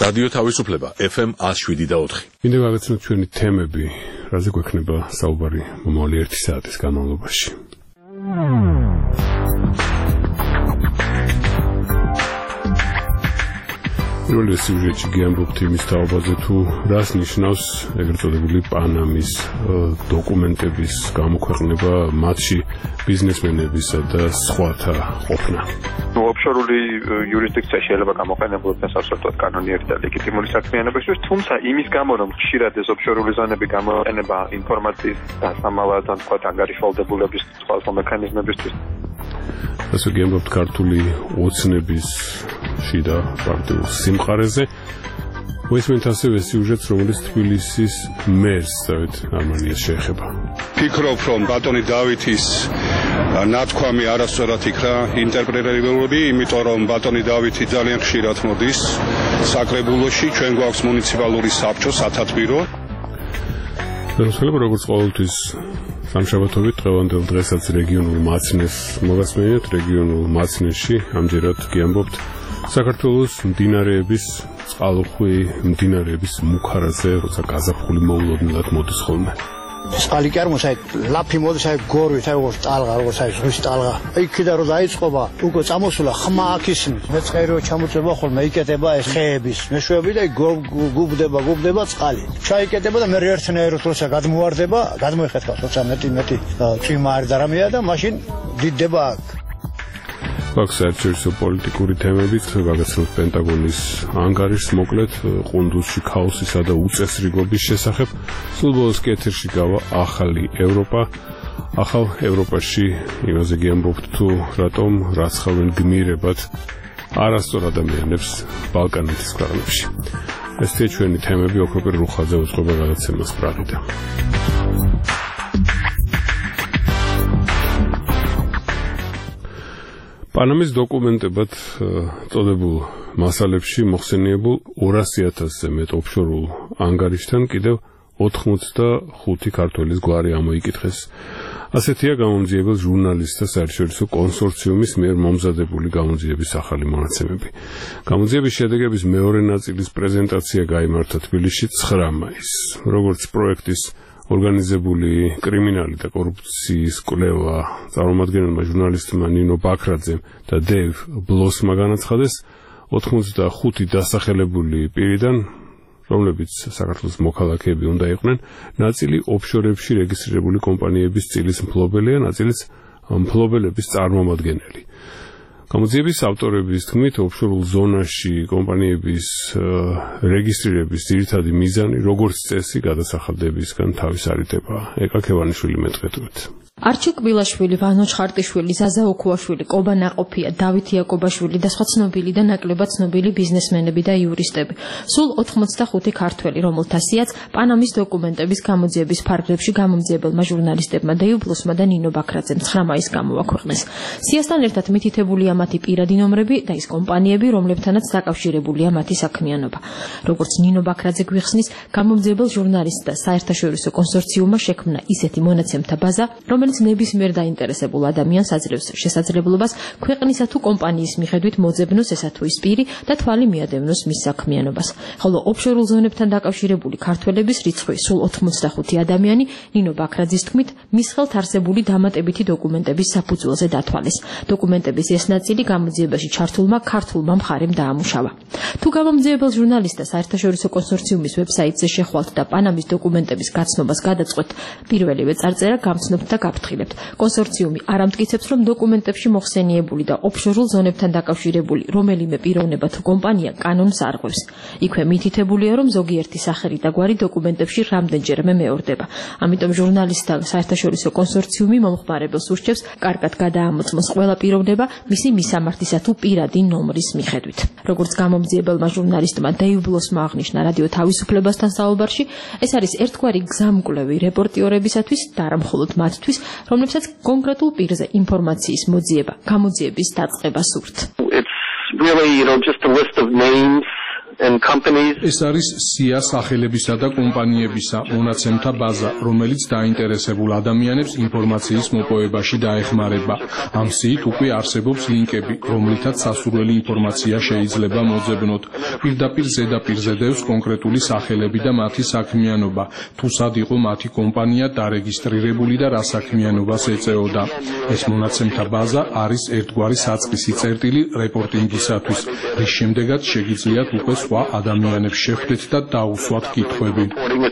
რადიო თავისუფლება FM 107.4. მინდა გავაცნოთ ჩვენი თემები, რაზე გვექნება საუბარი მომავალი 1 საათის განმავლობაში. პირველი სიუჟეტი გიამბობთ იმის თაობაზე თუ რას ნიშნავს ეგრეთ წოდებული პანამის დოკუმენტების გამოქვეყნება, მათში ბიზნესმენებისა და სხვათა ყოფნა. ოფშორული იურისდიქცია შეიძლება გამოყენებულიყო სასწორად კანონიერი და ლეგიტიმური საქმიანობისთვის, თუმცა იმის გამო რომ ხშირად ეს ოფშორული ზონები გამოიყენება ინფორმაციის დასამალად ან თქვა ანგარიშვალდებულების სხვა მექანიზმებისთვის. ასე გიამბობთ ქართული ოცნების შიდა პარტიულ სიმყარეზე. მოისმენთ ასევე სიუჟეტს, რომელიც თბილისის მერს დავით არმანიას შეეხება. ფიქრობ, რომ ბატონი დავითის ნათქვამი არასწორად იქნა ინტერპრეტირებული, იმიტომ რომ ბატონი დავითი ძალიან ხშირად მოდის საკრებულოში, ჩვენ გვაქვს მუნიციპალური საბჭო, სათათბირო. ხელმძღვანელობა როგორც ყოველთვის სამშაბათობით დღევანდელ დღესაც რეგიონულ მაცნეს მოგასმენთ. რეგიონულ მაცნეში ამჯერად გიამბობთ საქართველოს მდინარეების წყალუხვი, მდინარეების მუქარაზე, როცა გაზაფხული მოულოდნელად მოდის ხოლმე. წყალი კი არ მოსაი, ლაფი მოდის აი გორვით, აი როგორც ტალღა, როგორც აი ზღვის ტალღა. აი კიდე რომ დაიწყობა, უკვე წამოსულა ხმა აქ ისმის. მეწყერო ჩამოწება ხოლმე, იკეტება ეს ხეების მეშვეობი და გუბდება წყალი. ჩაიკეტება და მე ერთნაირად როცა გადმოვარდება, გადმოიხეთქავს, როცა მეტი წვიმა არ და რამეა და მაშინ დიდდება აქ. საერთაშორისო პოლიტიკური თემებით გაგაცნოთ პენტაგონის ანგარიშს მოკლედ ყუნდუსში ქაოსისა და უწესრიგობის შესახებ. სულ ბოლოს ეთერში გავა ახალი ევროპა. ახალ ევროპაში იმაზე გიამბობთ თუ რატომ რაცხავენ გმირებად არასწორ ადამიანებს ბალკანეთის ქვეყნებში. ესეა ჩვენი თემები. ოქროპერ რუხაძე უწყობა გადაცემას პრაღიდან. პანამის დოკუმენტებად წოდებულ მასალებში მოხსენიებულ 200,000-ზე მეტ ოფშორულ ანგარიშთან კიდევ 85 ქართველის გვარი ამოიკითხეს. ასეთია გამომძიებელ ჟურნალისტთა საერთაშორისო კონსორციუმის მიერ მომზადებული გამოძიების ახალი მონაცემები. გამოძიების შედეგების მეორე ნაწილის პრეზენტაცია გაიმართა თბილისში 9 მაისს. როგორც პროექტის ორგანიზებული კრიმინალი და კორუფციის კვლევა წარმომადგენელმა ჟურნალისტმა ნინო ბაქრაძემ და დევ ბლოსმა განაცხადეს, 85 დასახელებული პირიდან, რომლებიც საქართველოს მოქალაქეები უნდა იყვნენ, ნაწილი ოფშორებში რეგისტრირებული კომპანიების წილის მფლობელია, ნაწილიც მფლობელების წარმომადგენელი. გამოძიების ავტორების თქმით, ოფშორულ ზონაში კომპანიების რეგისტრირების ძირითადი მიზანი, როგორც წესი, გადასახადებისგან თავის არიდება. ეკა ქევანიშვილი მეტყეთვით. არჩილ კბილაშვილი, ვანო ჩხარტიშვილი, ზაზა ოქუაშვილი, კობა ნაყოფია, დავით იაკობაშვილი და სხვა ცნობილი და ნაკლებად ცნობილი ბიზნესმენები და იურისტები. სულ 85 ქართველი, რომელთა სიაც პანამის დოკუმენტების გამოძიების ფარგლებში გამომძიებელმა ჟურნალისტებმა დეივ ბლოსმა და ნინო ბაქრაძემ 9 მაისს გამოაქვეყნეს. სიასთან ერთად მითითებულია მათი პირადი ნომრები და ის კომპანიები, რომლებთანაც დაკავშირებულია მათი საქმიანობა. როგორც ნინო ბაქრაძე გვიხსნის, გამომძიებელ ჟურნალისტთა საერთაშორისო კონსორციუმმა შექმნა ისეთი მონაცემთა ბაზა, რომელიც ნებისმიერ დაინტერესებულ ადამიანს აძლევს შესაძლებლობას ქვეყნისა თუ კომპანიის მიხედვით მოძებნოს ესა თუ ის პირი და თვალი მიადევნოს მის საქმიანობას. ხოლო ოფშორულ ზონებთან დაკავშირებული ქართველების რიცხვი სულ 85 ადამიანი ნინო ბაქრაძის თქმით მის ხელთ არსებული დამატებითი დოკუმენტების საფუძველზე დათვალეს. დოკუმენტების ეს ნაწილი გამოძიებაში ჩართულმა ქართულმა მხარემ დაამუშავა. თუ გამომძიებელ ჟურნალისტთა საერთაშორისო კონსორციუმის ვებსაიტზე შეხვალთ და პანამის დოკუმენტების გაცნობას გადაწყვეტ, პირველივე წარწერა გამცნობთ და გაფრთხილებთ. კონსორციუმი არ ამტკიცებს, რომ დოკუმენტებში მოხსენიებული და ოფშორულ ზონებთან დაკავშირებული რომელიმე პიროვნება თუ კომპანია კანონს არღვევს. იქვე მითითებულია, რომ ზოგიერთი სახელი და გვარი დოკუმენტებში რამდენჯერმე მეორდება. ამიტომ ჟურნალისტთა საერთაშორისო კონსორციუმი მომხმარებელს ურჩევს კარგად გადაამოწმოს ყველა პიროვნება მისი მისამართისა თუ პირადი ნომრის მიხედვით. როგორც გამომძიებელმა ჟურნალისტმა დეივ ბლოსმა აღნიშნა რადიო თავისუფლებასთან საუბარში, ეს არის ერთგვარი გზამკვლევი რეპორტიორებისათვის და არა მხოლოდ მათთვის, რომლებსაც კონკრეტულ პირზე ინფორმაციის მოძიება, გამოძიების დაწყება სურთ. It's really, just a list of names and companies. ეს არის SIA სახელებისა და კომპანიებისა მონაცემთა ბაზა, რომელიც დაინტერესებულ ადამიანებს ინფორმაციის მოპოვებაში დაეხმარება. ამ SIA-ით უკვე არსებობს ლინკები, რომლითაც სასურველი ინფორმაცია შეიძლება მოძებნოთ. პირდაპირ ზედაპირზე დევს კონკრეტული სახელები და მათი საქმიანობა, თუ სად იყო მათი კომპანია დარეგისტრირებული და რა საქმიანობას ეწეოდა. ეს მონაცემთა ბაზა არის ერთგვარი საწყისი წერტილი რეპორტინგისათვის, რის შემდეგაც შეგიძლიათ უკვე სხვა ადამიანებს შეხვდეთ და დაუსვათ კითხვები.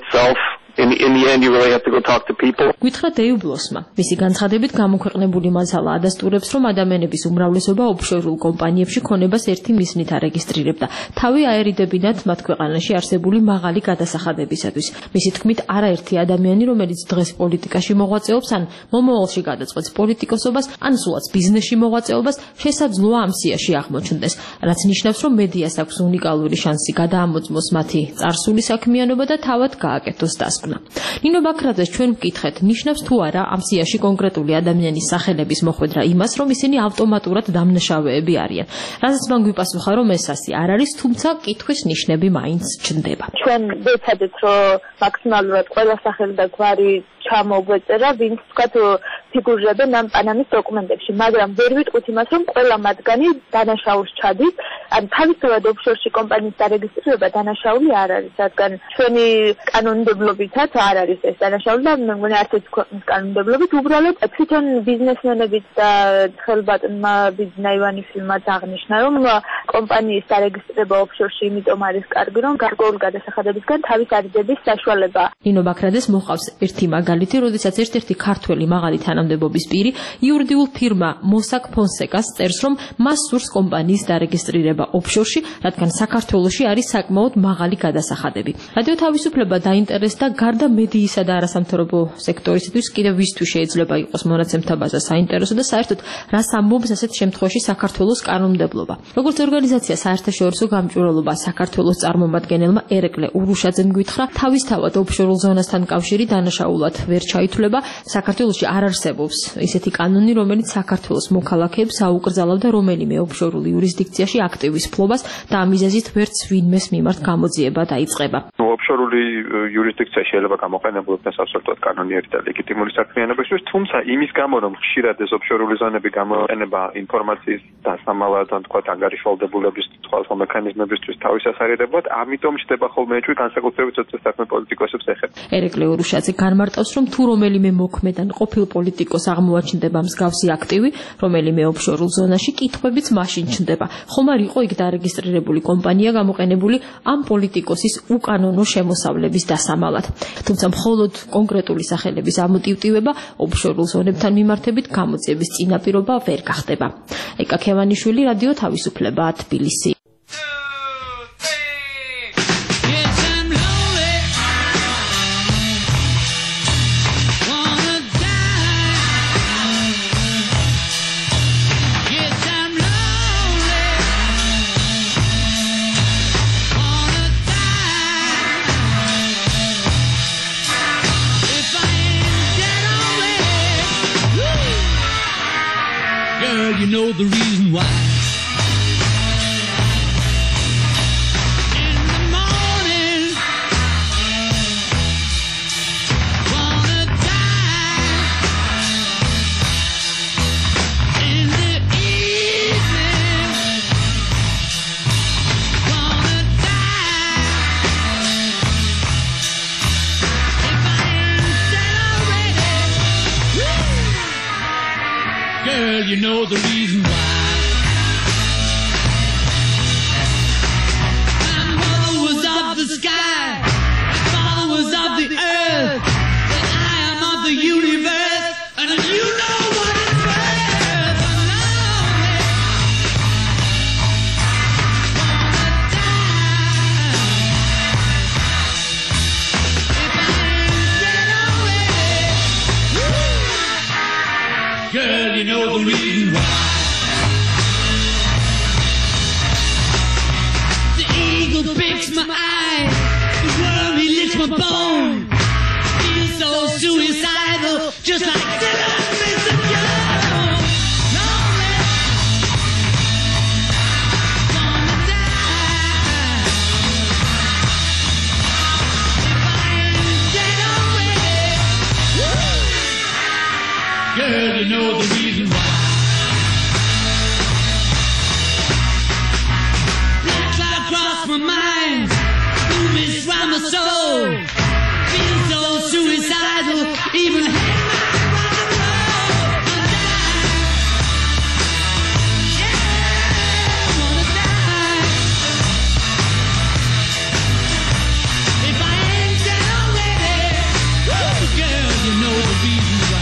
In the end, you really have to go talk to people. გითხრა დეივ ბლოსმა. მისი განცხადებით გამოქვეყნებული მასალა ადასტურებს, რომ ადამიანების უმრავლესობა ოფშორულ კომპანიებში ქონებას ერთი მიზნით არეგისტრირებდა. თავი აერიდებინათ მათ ქვეყანაში არსებული მაღალი გადასახადებისათვის. მისი თქმით, არაერთი ადამიანი, რომელიც დღეს პოლიტიკაში მოღვაწეობს, ან მომავალში გადაწყვეტს პოლიტიკოსობას, ან სულაც ბიზნესში მოღვაწეობას, შესაძლოა ამ სიაში აღმოჩნდეს, რაც ნიშნავს, რომ მედიას აქვს უნიკალური შანსი გადაამოწმოს მათი წარსული საქმიანობა და თავად გააკეთოს დასკვნა. ნინო ბაქრაძეს ჩვენ ვკითხეთ, ნიშნავს თუ არა ამ სიაში კონკრეტული ადამიანის სახელების მოხვედრა იმას, რომ ისინი ავტომატურად დამნაშავეები არიან. რაზეც მან გვიპასუხა, რომ ეს ასე არ არის, თუმცა კითხვის ნიშნები მაინც ჩნდება. ჩვენ ვეცადეთ, რომ მაქსიმალურად ყველა სახელი და გვარი ჩამოგვეწერა, ვინც თქვათ ფიგურირებენ ამ პანამის დოკუმენტებში, მაგრამ ვერ ვიტყვით იმას, რომ ყველა მათგანი დანაშაულს ჩადის, ან თავისთავად ოფშორში კომპანიის დარეგისტრირება დანაშაული არ არის, რადგან ჩვენი კანონმდებლობითაც არ არის ეს დანაშაული და მე მგონი არც ერთი ქვეყნის კანონმდებლობით, უბრალოდ თვითონ ბიზნესმენებიც და ხელბატონმა ბიზნაივანიშვილმაც აღნიშნა, რომ კომპანიის დარეგისტრირება ოფშორში იმიტომ არის კარგი, რომ გარკვეული გადასახადებისგან თავის არიდების საშუალება. ნინო ბაქრაძეს მოყავს ერთი მაგალითი, როდესაც ერთ-ერთი ქართველი მაღალი თანამდებობის პირი იურიდიულ ფირმა Mossack Fonseca-ს წერს, რომ მას სურს კომპანიის დარეგისტრირება ოფშორში, რადგან საქართველოში არის საკმაოდ მაღალი გადასახადები. რადიო თავისუფლება დაინტერესდა გარდა მედიისა და არასამთავრობო სექტორისათვის კიდევ ვისთვის შეიძლება იყოს მონაცემთა ბაზა საინტერესო და საერთოდ რას ამბობს ასეთ შემთხვევაში საქართველოს კანონმდებლობა. როგორც ორგანიზაცია საერთაშორისო გამჭვირვალობა საქართველოს წარმომადგენელმა ერეკლე ურუშაძემ გითხრა, თავისთავად ოფშორულ ზონასთან კავშირი დანაშაულად ვერ ჩაითვლება. საქართველოში არ არსებობს ისეთი კანონი, რომელიც საქართველოს მოქალაქეებს აუკრძალავდა რომელიმე ოფშორულ იურისდიქციაში აქტივის ფლობას და ამ მიზეზით ვერც ვინმეს მიმართ გამოძიება დაიწყება. ოფშორული იურისდიქცია შეიძლება გამოყენებულიყოს სასწორად კანონიერი და ლეგიტიმური საქმიანობისთვის, თუმცა იმის გამო, რომ ხშირად ეს ოფშორული ზონები გამოიყენება ინფორმაციის დასამალად, ან თქვა ანგარიშვალდებულების სხვადასხვა მექანიზმებისთვის თავის ასარიდებლად, ამიტომ ჩდება ხოლმე ეჭვი განსაკუთრებით საქმე პოლიტიკოსებს ეხება. ერეკლე ურუშაძე განმარტავს, რომ თუ რომელიმე მოქმედან ყოფილ პოლიტიკოს აღმოაჩნდება მსგავსი აქტივი, რომელიმე ოფშორულ ზონაში, კითხვებიც მაშინ ჩნდება. ხომ არ იყო იქ დარეგისტრირებული კომპანია გამოყენებული ამ პოლიტიკოსის უკანონო შემოსავლების დასამალად. თუმცა მხოლოდ კონკრეტული სახელების ამოტივტივება ოფშორულ ზონებთან მიმართებით გამოძიების წინაპირობა ვერ გახდება. ეკა ქევანიშვილი, რადიო თავისუფლება, თბილისი. You know the reason why. In the morning, wanna die. In the evening, wanna die. If I ain't dead already, girl, you know the reason why. My mother was of the sky, my father was of the earth, but I am of the universe, and you know what it's worth. I'm lonely, wanna die. If I ain't dead already, girl, you know the reason why. The eagle picks my eye, the worm he licks my bone. Feels so suicidal, just like Dylan Mr. Jones. Lonely, wanna die. reason why. Black cloud crossed my mind, blue mist round my soul. Feel so suicidal, even hang my rock and roll. I die. Yeah, I wanna die. If I ain't dead already, woo, girl, you know the reason why.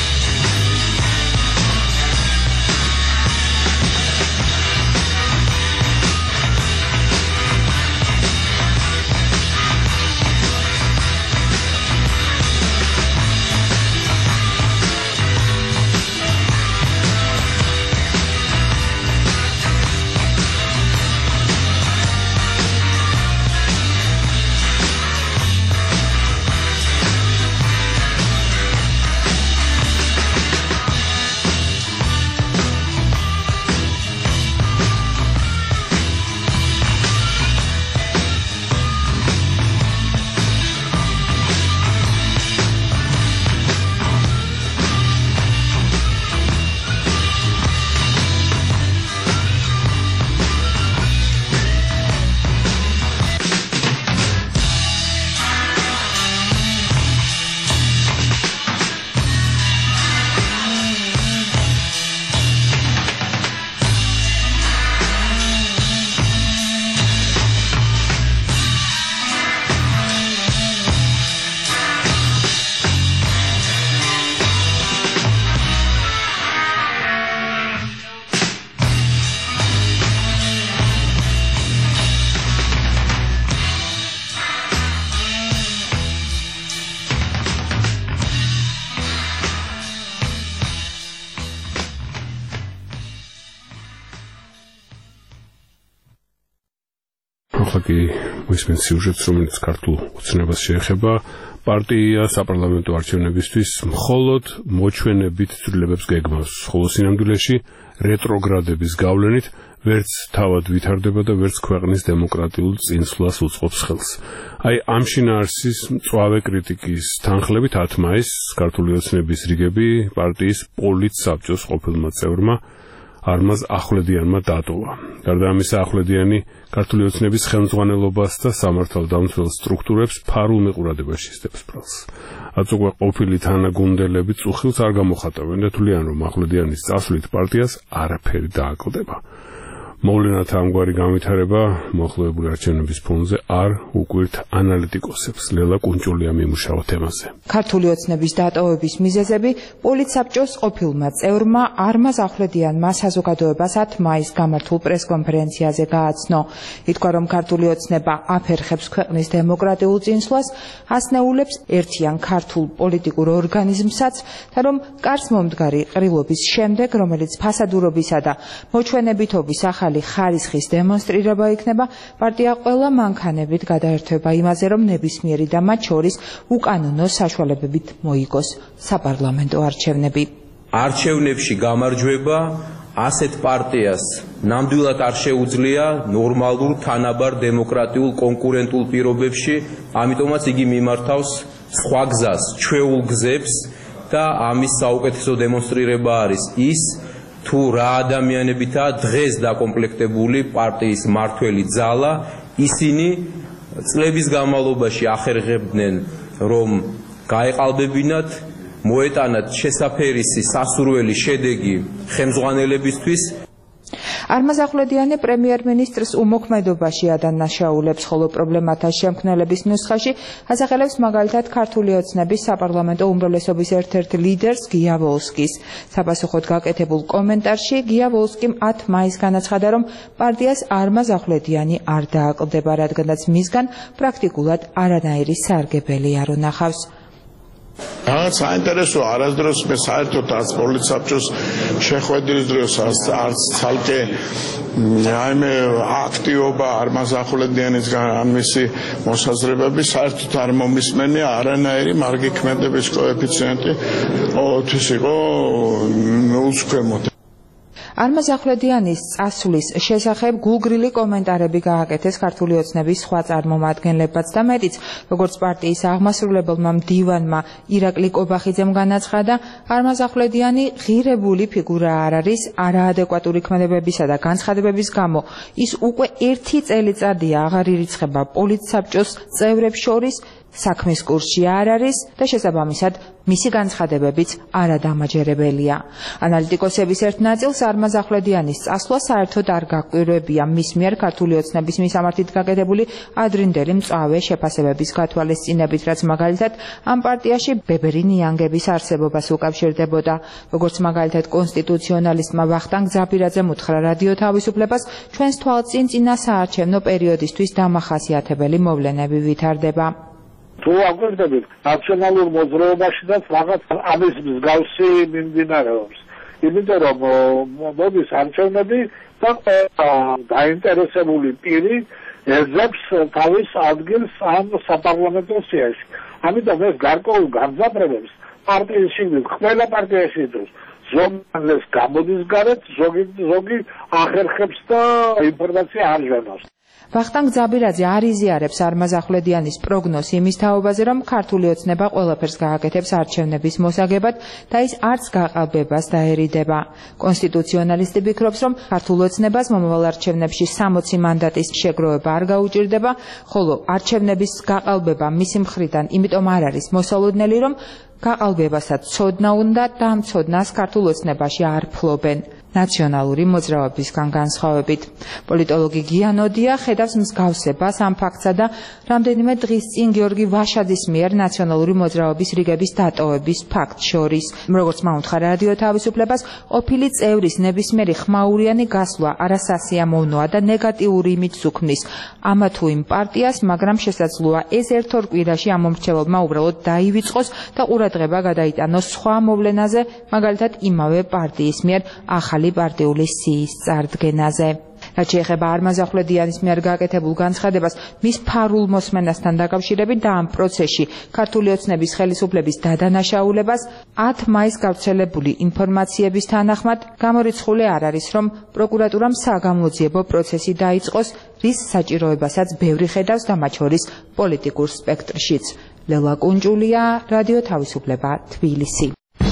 ახლა მისმენთ სიუჟეტს, რომელიც ქართულ ოცნებას შეეხება. პარტია საპარლამენტო არჩევნებისთვის მხოლოდ მოჩვენებით ცვლილებებს გეგმავს, ხოლო სინამდვილეში რეტროგრადების გავლენით ვერც თავად ვითარდება და ვერც ქვეყნის დემოკრატიულ წინსვლას უწყობს ხელს. აი ამ შინაარსის მწვავე კრიტიკის თანხლებით 10 მაისს ქართული ოცნების რიგები პარტიის პოლიტსაბჭოს ყოფილმა წევრმა არმაზ ახვლედიანმა დატოვა. გარდა ამისა, ახვლედიანი ქართული ოცნების ხელმძღვანელობას და სამართალდამცველ სტრუქტურებს ფარულ მიყურადებაში სდებს პრალს. რაც უკვე ყოფილი თანაგუნდელები წუხილს არ გამოხატავენ და თვლიან, რომ ახვლედიანის წასვლით პარტიას არაფერი დააკლდება. მოვლენათა ამგვარი განვითარება მოახლოებული არჩევნების ფონზე არ უკვირთ ანალიტიკოსებს. ლელა კუნჭულია მიმუშავა თემაზე. ქართული ოცნების დატოვების მიზეზები პოლიტსაბჭოს ყოფილმა წევრმა არმაზ ახვლედიანმა საზოგადოებას 10 მაისს გამართულ პრესკონფერენციაზე გააცნო. ითქვა, რომ ქართული ოცნება აფერხებს ქვეყნის დემოკრატიულ წინსვლას, ასნეულებს ერთიან ქართულ პოლიტიკურ ორგანიზმსაც და რომ კარს მომდგარი ყრილობის შემდეგ, რომელიც ფასადურობისა და მოჩვენებითობის ახალი ხარისხის დემონსტრირება იქნება, პარტია ყველა მანქანებით გადაერთვება იმაზე, რომ ნებისმიერი და მათ შორის უკანონო საშუალებებით მოიგოს საპარლამენტო არჩევნები. არჩევნებში გამარჯვება ასეთ პარტიას ნამდვილად არ შეუძლია ნორმალურ თანაბარ დემოკრატიულ კონკურენტულ პირობებში, ამიტომაც იგი მიმართავს სხვა გზას, ჩვეულ გზებს და ამის საუკეთესო დემონსტრირება არის ის, თუ რა ადამიანებითაა დღეს დაკომპლექტებული პარტიის მართველი ძალა, ისინი წლების განმავლობაში ახერხებდნენ, რომ გაეყალბებინათ, მოეტანათ შესაფერისი სასურველი შედეგი ხელმძღვანელებისთვის. არმაზ ახვლედიანი პრემიერ-მინისტრს უმოქმედობაში ადანაშაულებს, ხოლო პრობლემათა შემქმნელების ნუსხაში ასახელებს მაგალითად ქართული ოცნების საპარლამენტო უმრავლესობის ერთ-ერთ ლიდერს გია ვოლსკის. საპასუხოდ გაკეთებულ კომენტარში გია ვოლსკიმ 10 მაისს განაცხადა, რომ პარტიას არმაზ ახვლედიანი არ დააკლდება, რადგანაც მისგან პრაქტიკულად არანაირი სარგებელი არ უნახავს. რაღაც საინტერესო არასდროს მე საერთოდ არც პოლიტსაბჭოს შეხვედრის დროს არც ცალკე მე აქტივობა არმაზ ახვლედიანისგან ან მისი მოსაზრებები საერთოდ არ მომისმენია, არანაირი მარგი ქმედების კოეფიციენტი ყოველთვის იყო 0-ს ქვემოთ. არმაზ ახვლედიანის წასვლის შესახებ გულგრილი კომენტარები გააკეთეს ქართული ოცნების სხვა წარმომადგენლებაც და მეტიც, როგორც პარტიის აღმასრულებელმა მდივანმა ირაკლი კობახიძემ განაცხადა, არმაზ ახვლედიანი ღირებული ფიგურა არ არის არაადეკვატური ქმედებებისა და განცხადებების გამო. ის უკვე 1 წელიწადია აღარ ირიცხება პოლიტსაბჭოს წევრებს შორის, საქმის კურსში არ არის და შესაბამისად მისი განცხადებებიც არადამაჯერებელია. ანალიტიკოსების ერთ ნაწილს არმაზ ახვლედიანის წასვლა საერთოდ არ გაკვირვებია მის მიერ ქართული ოცნების მისამართით გაკეთებული ადრინდელი მწვავე შეფასებების გათვალისწინებით, რაც მაგალითად ამ პარტიაში ბებერი ნიანგების არსებობას უკავშირდებოდა. როგორც მაგალითად კონსტიტუციონალისტმა ვახტანგ ძაბირაძემ უთხრა რადიო თავისუფლებას, ჩვენს თვალწინ წინა საარჩევნო პერიოდისთვის დამახასიათებელი მოვლენები ვითარდება. თუ აგვირდებით ნაციონალურ მოძრაობაშიც რაღაც ამის მსგავსი მიმდინარეობს. იმიტომ რომ მოდის არჩევნები და დაინტერესებული პირი ეძებს თავის ადგილს ამ საპარლამენტო სიაში. ამიტომ ეს გარკვეულ განზაფრებებს პარტიის შიგნით ყველა პარტიაში იწვევს. ზოგადად გამოდის გარეთ, ზოგი ახერხებს და ინფორმაცია არ ჟანავს. ვახტანგ ძაბირაძე არ იზიარებს არმაზ ახვლედიანის პროგნოზს იმის თაობაზე, რომ ქართული ოცნება ყველაფერს გააკეთებს არჩევნების მოსაგებად და ის არც გაყალბებას დაერიდება. კონსტიტუციონალისტი ფიქრობს, რომ ქართულ ოცნებას მომავალ არჩევნებში 60 მანდატის შეგროვება არ გაუჭირდება, ხოლო არჩევნების გაყალბება მისი მხრიდან იმიტომ არ არის მოსალოდნელი, რომ გაყალბებასაც ცოდნა უნდა და ამ ცოდნას ქართულ ოცნებაში არ ფლობენ. ნაციონალური მოძრაობისგან განსხვავებით. პოლიტოლოგი გიანოდია ხედავს მსგავსებას ამ ფაქტსა და რამდენიმე დღის წინ გიორგი ვაშაძის მიერ ნაციონალური მოძრაობის რიგების დატოვების ფაქტს შორის. როგორც მაუთხრა რადიო თავისუფლებას, ყოფილი წევრის ნებისმიერი ხმაურიანი გასვლა არასასიამოვნოა და ნეგატიური იმიჯს უქმნის ამა თუ იმ პარტიას, მაგრამ შესაძლოა ეს ერთ-ორ კვირაში ამ მომრჩეველმა უბრალოდ დაივიწყოს და ყურადღება გადაიტანოს სხვა მოვლენაზე, მაგალითად იმავე პარტიის მიერ ახალი პარტიული სიის წარდგენაზე. რაც შეეხება არმაზ ახვლედიანის მიერ გაკეთებულ განცხადებას მის ფარულ მოსმენასთან დაკავშირებით და ამ პროცესში ქართული ოცნების ხელისუფლების დადანაშაულებას 10 მაისს გავრცელებული ინფორმაციების თანახმად გამორიცხული არ არის, რომ პროკურატურამ საგამოძიებო პროცესი დაიწყოს, რის საჭიროებასაც ბევრი ხედავს და მათ შორის პოლიტიკურ სპექტრშიც. ლელა კუნჭულია, რადიო თავისუფლება, თბილისი.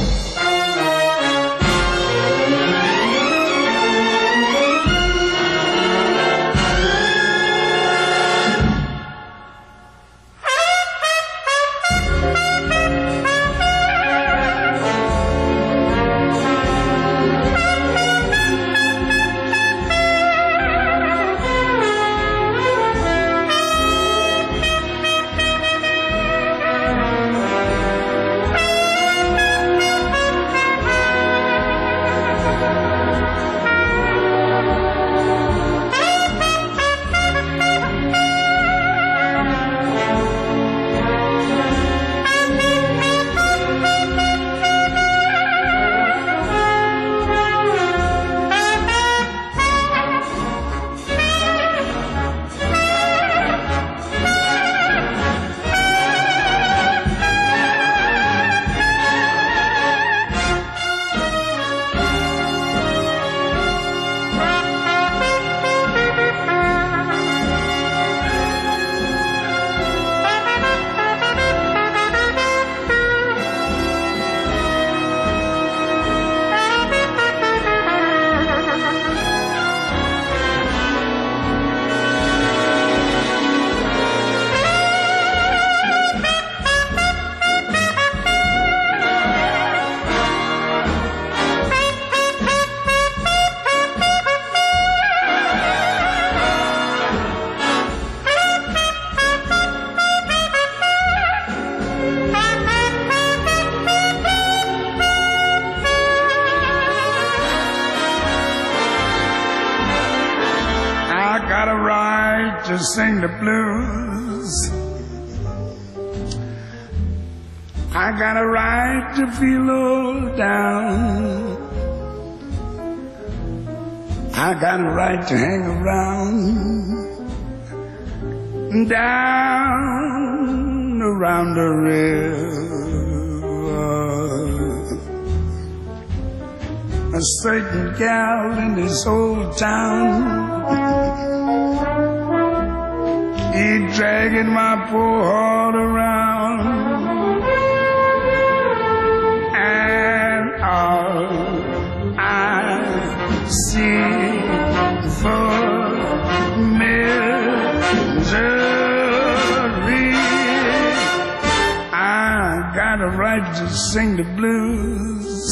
To sing the blues, I got a right to feel low down, I got a right to hang around, down around the river. a certain gal in this old town. Keep dragging my poor heart around, and all I see for misery. I got a right to sing the blues.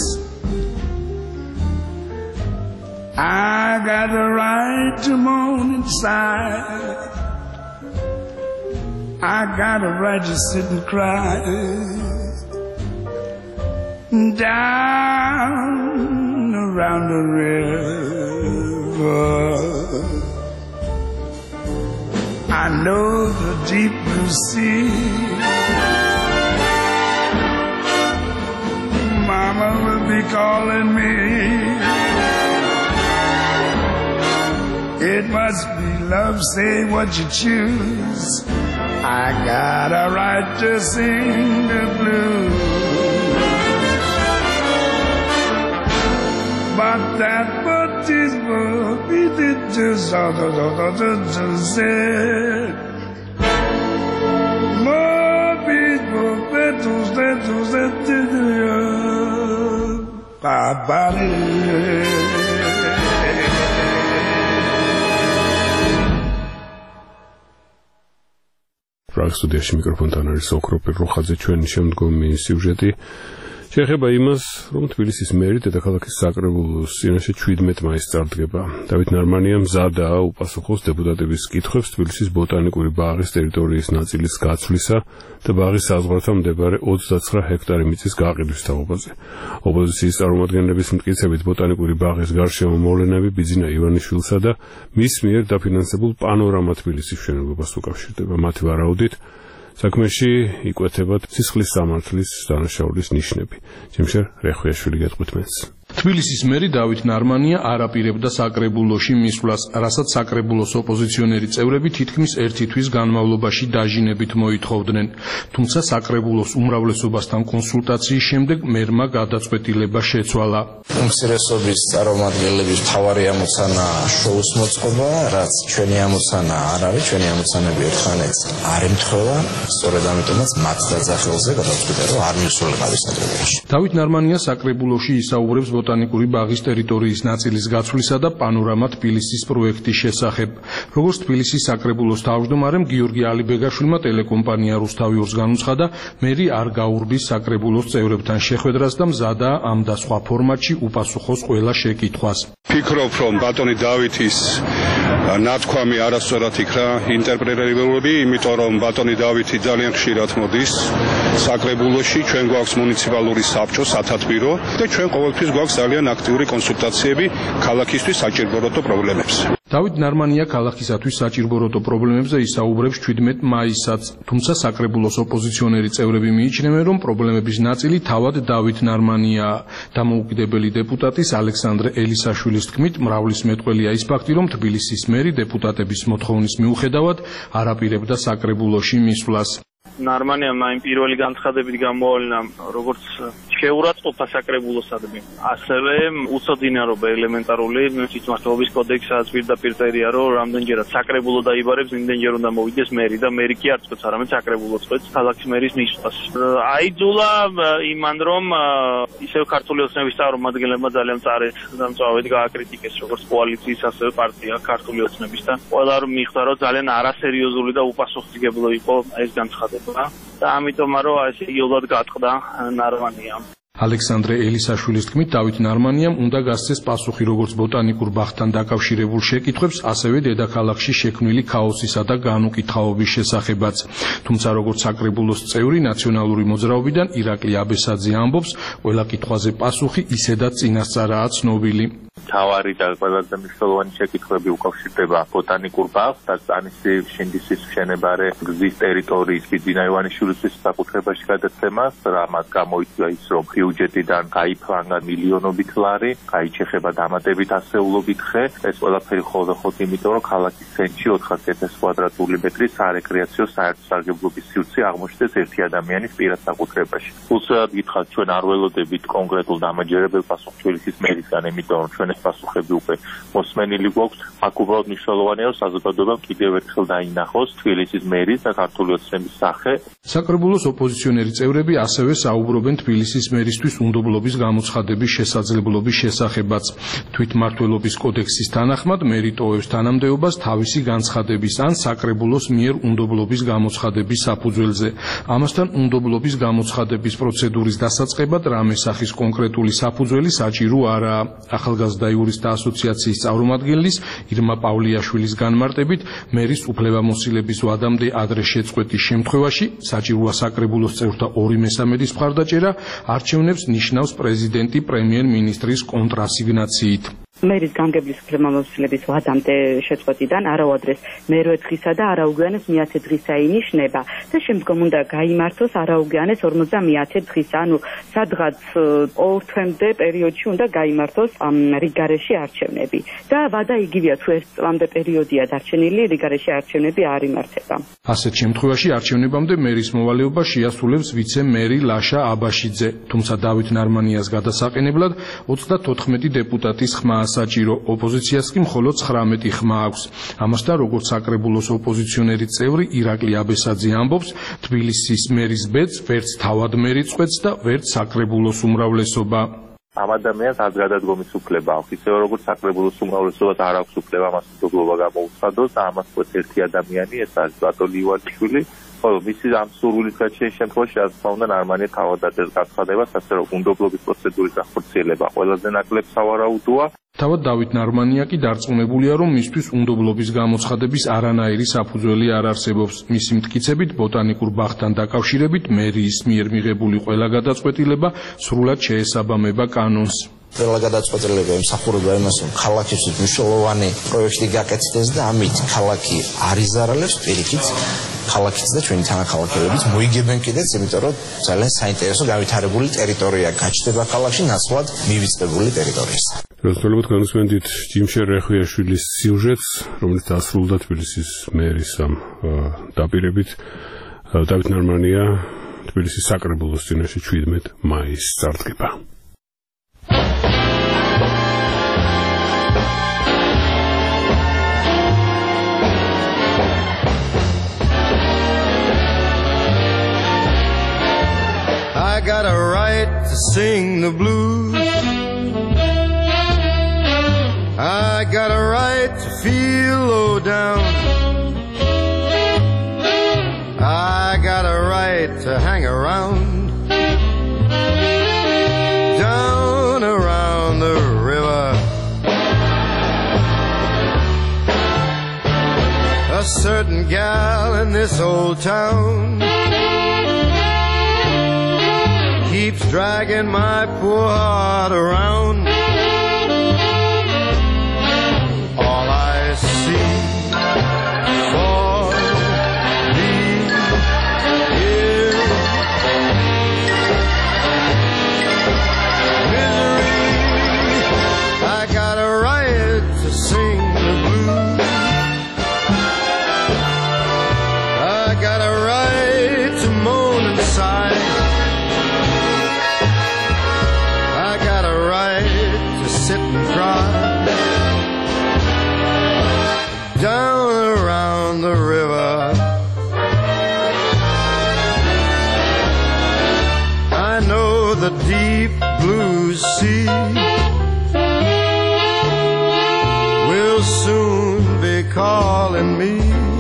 I got a right to moan inside. I got a right to sit and cry down around the river. I know the deep blue sea. Mama will be calling me. It must be love, say what you choose. I got a right to sing the blues. But that what is what we did just said. More people better Prag სტუდიაში მიკროფონთან არის ოქროპი როხაძე. ჩვენი შემდგომი სიუჟეტი შეეხება იმას, რომ თბილისის მერი დედაქალაქის საკრებულოს წინაშე 17 მაისს წარდგება. დავით ნარმანია მზადაა უპასუხოს დეპუტატების კითხვებს თბილისის ბოტანიკური ბაღის ტერიტორიის ნაწილის გაცვლისა და ბაღის საზღვართან მდებარე 29 ჰექტარი მიწის გაყიდვის თაობაზე. ოპოზიციის წარმომადგენლების მტკიცებით ბოტანიკური ბაღის გარშემო მოვლენები ბიძინა ივანიშვილსა და მის მიერ დაფინანსებულ პანორამა თბილისის მშენებლობას უკავშირდება. მათი ვარაუდით საქმეში იკვეთებათ სისხლის სამართლის დანაშაულის ნიშნები. ჯიმშერ რეხვიაშვილი გეტყვით მეც. თბილისის მერი დავით ნარმანია არ აპირებდა საკრებულოში მისვლას, რასაც საკრებულოს ოპოზიციონერი წევრები თითქმის ერთი თვის განმავლობაში დაჟინებით მოითხოვდნენ. თუმცა საკრებულოს უმრავლესობასთან კონსულტაციის შემდეგ მერმა გადაწყვეტილება შეცვალა. უმცირესობის წარმომადგენლების მთავარი ამოცანა შოუს მოწყობა, რაც ჩვენი ამოცანა არ არის, ჩვენი ამოცანები ერთმანეთს არ ემთხვევა, სწორედ ამიტომაც მათ დაძახელზე გადაწყვიტა, რომ არ მისულიყავი საკრებულოში. დავით ნარმანია საკრებულოში ისაუბრებს ბოტანიკური ბაღის ტერიტორიის ნაწილის გაცვლისა და პანორამა თბილისის პროექტის შესახებ. როგორც თბილისის საკრებულოს თავმჯდომარემ გიორგი ალიბეგაშვილმა ტელეკომპანია რუსთავი 2-ს განუცხადა, მერი არ გაურბის საკრებულოს წევრებთან შეხვედრას და მზადაა ამ და სხვა ფორმატში უპასუხოს ყველა შეკითხვას. ფიქრობ, რომ ბატონი დავითის ნათქვამი არასწორად იქნა ინტერპრეტირებული, იმიტომ რომ ბატონი დავითი ძალიან ხშირად მოდის საკრებულოში, ჩვენ გვაქვს მუნიციპალური საბჭო, სათათბირო და ჩვენ ყოველთვის გვაქვს ძალიან აქტიური კონსულტაციები ქალაქისთვის საჭიროებო პრობლემებზე. დავით ნარმანია ქალაქისათვის საჭიროებო პრობლემებზე ისაუბრებს 17 მაისსაც, თუმცა საკრებულოს ოპოზიციონერი წევრები მიიჩნევენ, რომ პრობლემების ნაწილი თავად დავით ნარმანიაა. დამოუკიდებელი დეპუტატის ალექსანდრე ელისაშვილის თქმით, მრავლის მეტყველია ის ფაქტი, რომ თბილისის მერი დეპუტატების მოთხოვნის მიუხედავად არ აპირებდა საკრებულოში მისვლას. ნარმანიამ იმ პირველი განცხადებით გამოავლინა როგორც შეურაცხყოფა საკრებულოსადმი, ასევე უცოდინარობა ელემენტარული თვითმმართველობის კოდექსსაც პირდაპირ წერია, რომ რამდენჯერად საკრებულო დაიბარებს, იმდენჯერ უნდა მოვიდეს მერი და მერი კი არ წყვეტს, არამედ საკრებულო წყვეტს ქალაქის მერის მისვლას. აიძულა იმან, რომ ისევ ქართული ოცნების წარმომადგენლებმა ძალიან მწარედ და მწვავედ გააკრიტიკეს როგორც კოალიციის, ასევე პარტია ქართული ოცნების და ყველა რომ მიხვდა, რომ ძალიან არასერიოზული და უპასუხისმგებლო იყო ეს განცხადება. და ამიტომ რომ ესე იოლად გატყდა ნარმანიამ. ალექსანდრე ელისაშვილის თქმით, დავით ნარმანიამ უნდა გასცეს პასუხი როგორც ბოტანიკურ ბაღთან დაკავშირებულ შეკითხვებს, ასევე დედაქალაქში შექმნილი ქაოსისა და განუკითხაობის შესახებაც. თუმცა როგორც საკრებულოს წევრი ნაციონალური მოძრაობიდან ირაკლი აბესაძე ამბობს, ყველა კითხვაზე პასუხი ისედაც წინასწარაა ცნობილი. თავარი და ყველაზე მნიშვნელოვანი შეკითხვები უკავშირდება ბოტანიკურ ბაღს და წანისი შინდისის მშენებარე გზის ტერიტორიის ბიძინა ივანიშვილის საკუთრებაში გადაცემას, რამაც გამოიწვია ის, რომ ბიუჯეტიდან გაიფრანგა მილიონობით ლარი, გაიჩეხება დამატებით ასეულობით ხე. ეს ყველაფერი ხოლმე იმიტომ, რომ ქალაქის ცენტრში 400,000 კვადრატული მეტრი სარეკრეაციო საერთო სარგებლობის სივრცე აღმოჩნდეს ერთი ადამიანის პირად საკუთრებაში. უცებ გითხრათ, ჩვენ არ ველოდებით კონკრეტულ დამაჯერებელ პასუხს თბილისის მერისგან, იმიტომ რომ ჩვენ ეს პასუხები უკვე მოსმენილი გვაქვს. აქ უბრალოდ მნიშვნელოვანია, რომ საზოგადოებამ კიდევ ერთხელ დაინახოს თბილისის მერის და ქართული ოცნების სახე. საკრებულოს ოპოზიციონერი წევრები ასევე საუბრობენ თბილისის მერისთვის უნდობლობის გამოცხადების შესაძლებლობის შესახებაც. თვითმმართველობის კოდექსის თანახმად მერი ტოვებს თანამდებობას თავისი განცხადების ან საკრებულოს მიერ უნდობლობის გამოცხადების საფუძველზე. ამასთან უნდობლობის გამოცხადების პროცედურის დასაწყებად რამე სახის კონკრეტული საფუძველი საჭირო არაა. ახალგაზრდა იურისტთა ასოციაციის წარმომადგენლის ირმა პავლიაშვილის განმარტებით, მერის უფლებამოსილების ვადამდე ადრე შეწყვეტის შემთხვევაში საჭიროა საკრებულოს წევრთა 2/3 მხარდაჭერა, არჩევნებს ნიშნავს პრეზიდენტი პრემიერ-მინისტრის კონტრასიგნაციით. მერის განგებლის უფლებამოსილების ვადამდე შეწყვეტიდან არაუდრეს მერვე დღისა და არაუგვიანეს მეათე დღისა ინიშნება და შემდგომ უნდა გაიმართოს არაუგვიანეს 50 დღისა, ანუ სადღაც 2 თვემდე პერიოდში უნდა გაიმართოს რიგარეში არჩევნები და ვადა იგივეა, თუ 1 წლამდე პერიოდია დარჩენილი, რიგარეში არჩევნები არ იმართება. ასეთ შემთხვევაში არჩევნებამდე მერის მოვალეობა შეასრულებს ვიცე-მერი ლაშა აბაშიძე, თუმცა დავით ნარმანიას გადასაყენებლად 34 დეპუტატის ხმა საჭირო, ოპოზიციას კი მხოლოდ 19 ხმა აქვს. ამასთან, როგორც საკრებულოს ოპოზიციონერი წევრი ირაკლი აბესაძე ამბობს, თბილისის მერის ბედს ვერც თავად მერი წყვეტს და ვერც საკრებულოს უმრავლესობა. ამ ადამიანს არ გადადგომის უფლება აქვს, ისევე როგორც საკრებულოს უმრავლესობას არ აქვს უფლება მას უნდობლობა გამოუცხადოს და ამას ყვეთ ერთი ადამიანი, ეს არის ბატონი ივანიშვილი. ხოლო მისი ამ სურვილის გაჩენის შემთხვევაში არცაუნდა ნარმანია თავად დაწერს განცხადებას, ასე რომ უნდობლობის პროცედურის გახორციელება ყველაზე ნაკლებ სავარაუდოა. თავად დავით ნარმანია კი დარწმუნებულია, რომ მისთვის უნდობლობის გამოცხადების არანაირი საფუძველი არ არსებობს. მისი მტკიცებით, ბოტანიკურ ბაღთან დაკავშირებით მერიის მიერ მიღებული ყველა გადაწყვეტილება სრულად შეესაბამება კანონს. ყველა გადაწყვეტილება ემსახურება იმას, რომ ქალაქისთვის მნიშვნელოვანი პროექტი გაკეთდეს და ამით ქალაქი არ იზარალებს, პირიქით ქალაქიც და ჩვენი თანახმოვანებიც მოიგებენ კიდეც, იმიტომ რომ ძალიან საინტერესო განვითარებული ტერიტორია გაჩნდება ქალაქში ნაცვლად მივიწყებული ტერიტორიის. როსტოლებად განსვენდით ჯიმშერ რეხვიაშვილის სიუჟეტს, რომელიც დასრულდა თბილისის მერის დაპირებით. დავით ნარმანია თბილისის საკრებულოს წინაშე 17 მაისს წარდგება. I got a right to sing the blues. I got a right to feel low down. I got a right to hang around down around the river. A certain gal in this old town keeps dragging my poor heart around. All I see for me is misery. I got a right to sing the blues. I got a right to moan and sigh. Sit and cry down around the river. I know the deep blue sea will soon be calling me.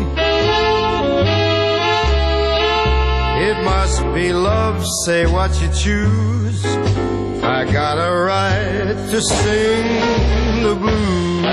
It must be love, say what you choose. I got a right to sing the blues.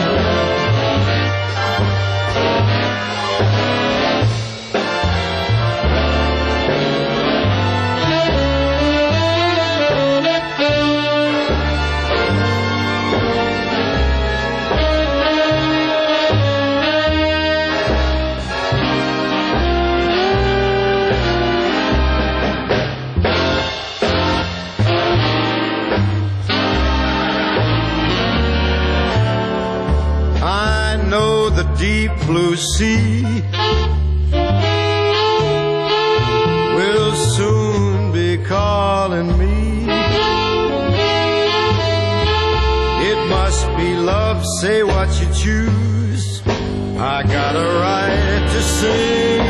the deep blue sea will soon be calling me. It must be love, say what you choose. I got a right to sing.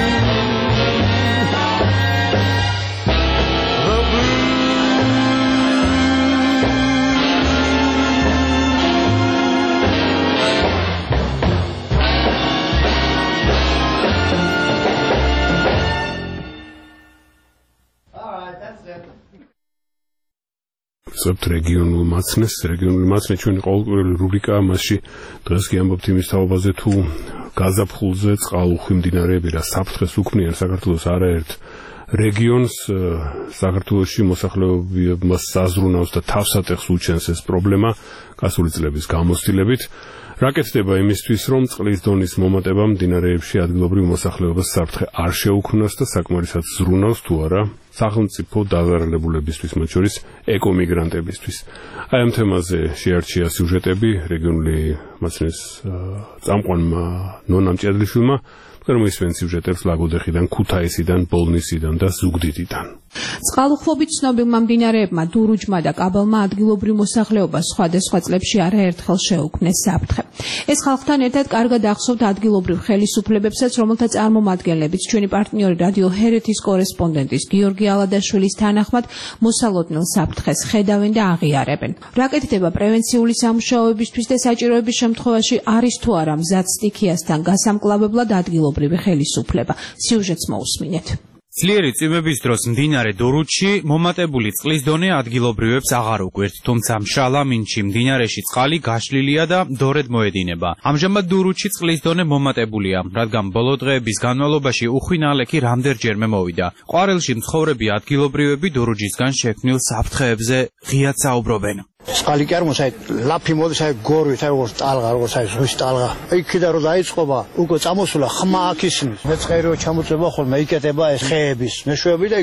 ზოგ რეგიონულ მაცნეს, რეგიონული მაცნე ჩვენი ყოველკვირეული რუბრიკაა, მასში დღეს გიამბობთ იმის თაობაზე თუ გაზაფხულზე წყალუხვი მდინარეები რა საფრთხეს უქმნიან საქართველოს არაერთ რეგიონს, საქართველოში მოსახლეობას საზრუნავს და თავსატეხს უჩენს ეს პრობლემა გასული წლების გამოცდილებით. რა კეთდება იმისთვის, რომ წყლის დონის მომატება მდინარეებში ადგილობრივ მოსახლეობას საფრთხე არ შეუქმნას და საკმარისად ზრუნავს თუ არა სახელმწიფო დაზარალებულებისთვის, მათ შორის ეკომიგრანტებისთვის. აი ამ თემაზე შეარჩია სიუჟეტები რეგიონული მაცნეს წამყვანმა ნონა მჭედლიშვილმა, მისვენ სიუჟეტებს ლაგოდეხიდან, ქუთაისიდან, ბოლნისიდან და ზუგდიდიდან. წყალუხვობით ცნობილმა მდინარეებმა დურუჯმა და კაბალმა ადგილობრივ მოსახლეობას სხვადასხვა წლებში არაერთხელ შეუქმნეს საფრთხე. ეს ხალხთან ერთად კარგად ახსოვთ ადგილობრივ ხელისუფლებებსაც, რომელთა წარმომადგენლებიც ჩვენი პარტნიორი რადიო ჰერეთის კორესპონდენტის გიორგი ალადაშვილის თანახმად მოსალოდნელ საფრთხეს ხედავენ და აღიარებენ. რა კეთდება პრევენციული სამუშაოებისთვის და საჭიროების შემთხვევაში არის თუ არა მზად სტიქიასთან გასამკლავებლად ადგილობრივი ხელისუფლება. სიუჟეტს მოусმინეთ. ძლიერი წვიმების დროს მდინარე დურუჯში მომატებული წყლის დონე ადგილობრივებს აღარ უკვირთ, თუმცა მშრალ ამინდში მდინარეში წყალი გაშლილია და მდორედ მოედინება. ამჟამად დურუჯში წყლის დონე მომატებულია, რადგან ბოლო დღეების განმავლობაში უხვი ნალექი რამდენჯერმე მოვიდა. ყვარელში მცხოვრები ადგილობრივები დურუჯისგან შექმნილ საფრთხეებზე ღიად საუბრობენ. წყალი კი არ მოსაი ლაფი მოდის აი გორვით აი როგორც ტალღა როგორც აი ზღვის ტალღა იქიდან რომ დაიწყობა უკვე წამოსულა ხმა აქ ისმის მეწყერო ჩამოწება ხოლმე იკეტება ეს ხეების მეშვეობი და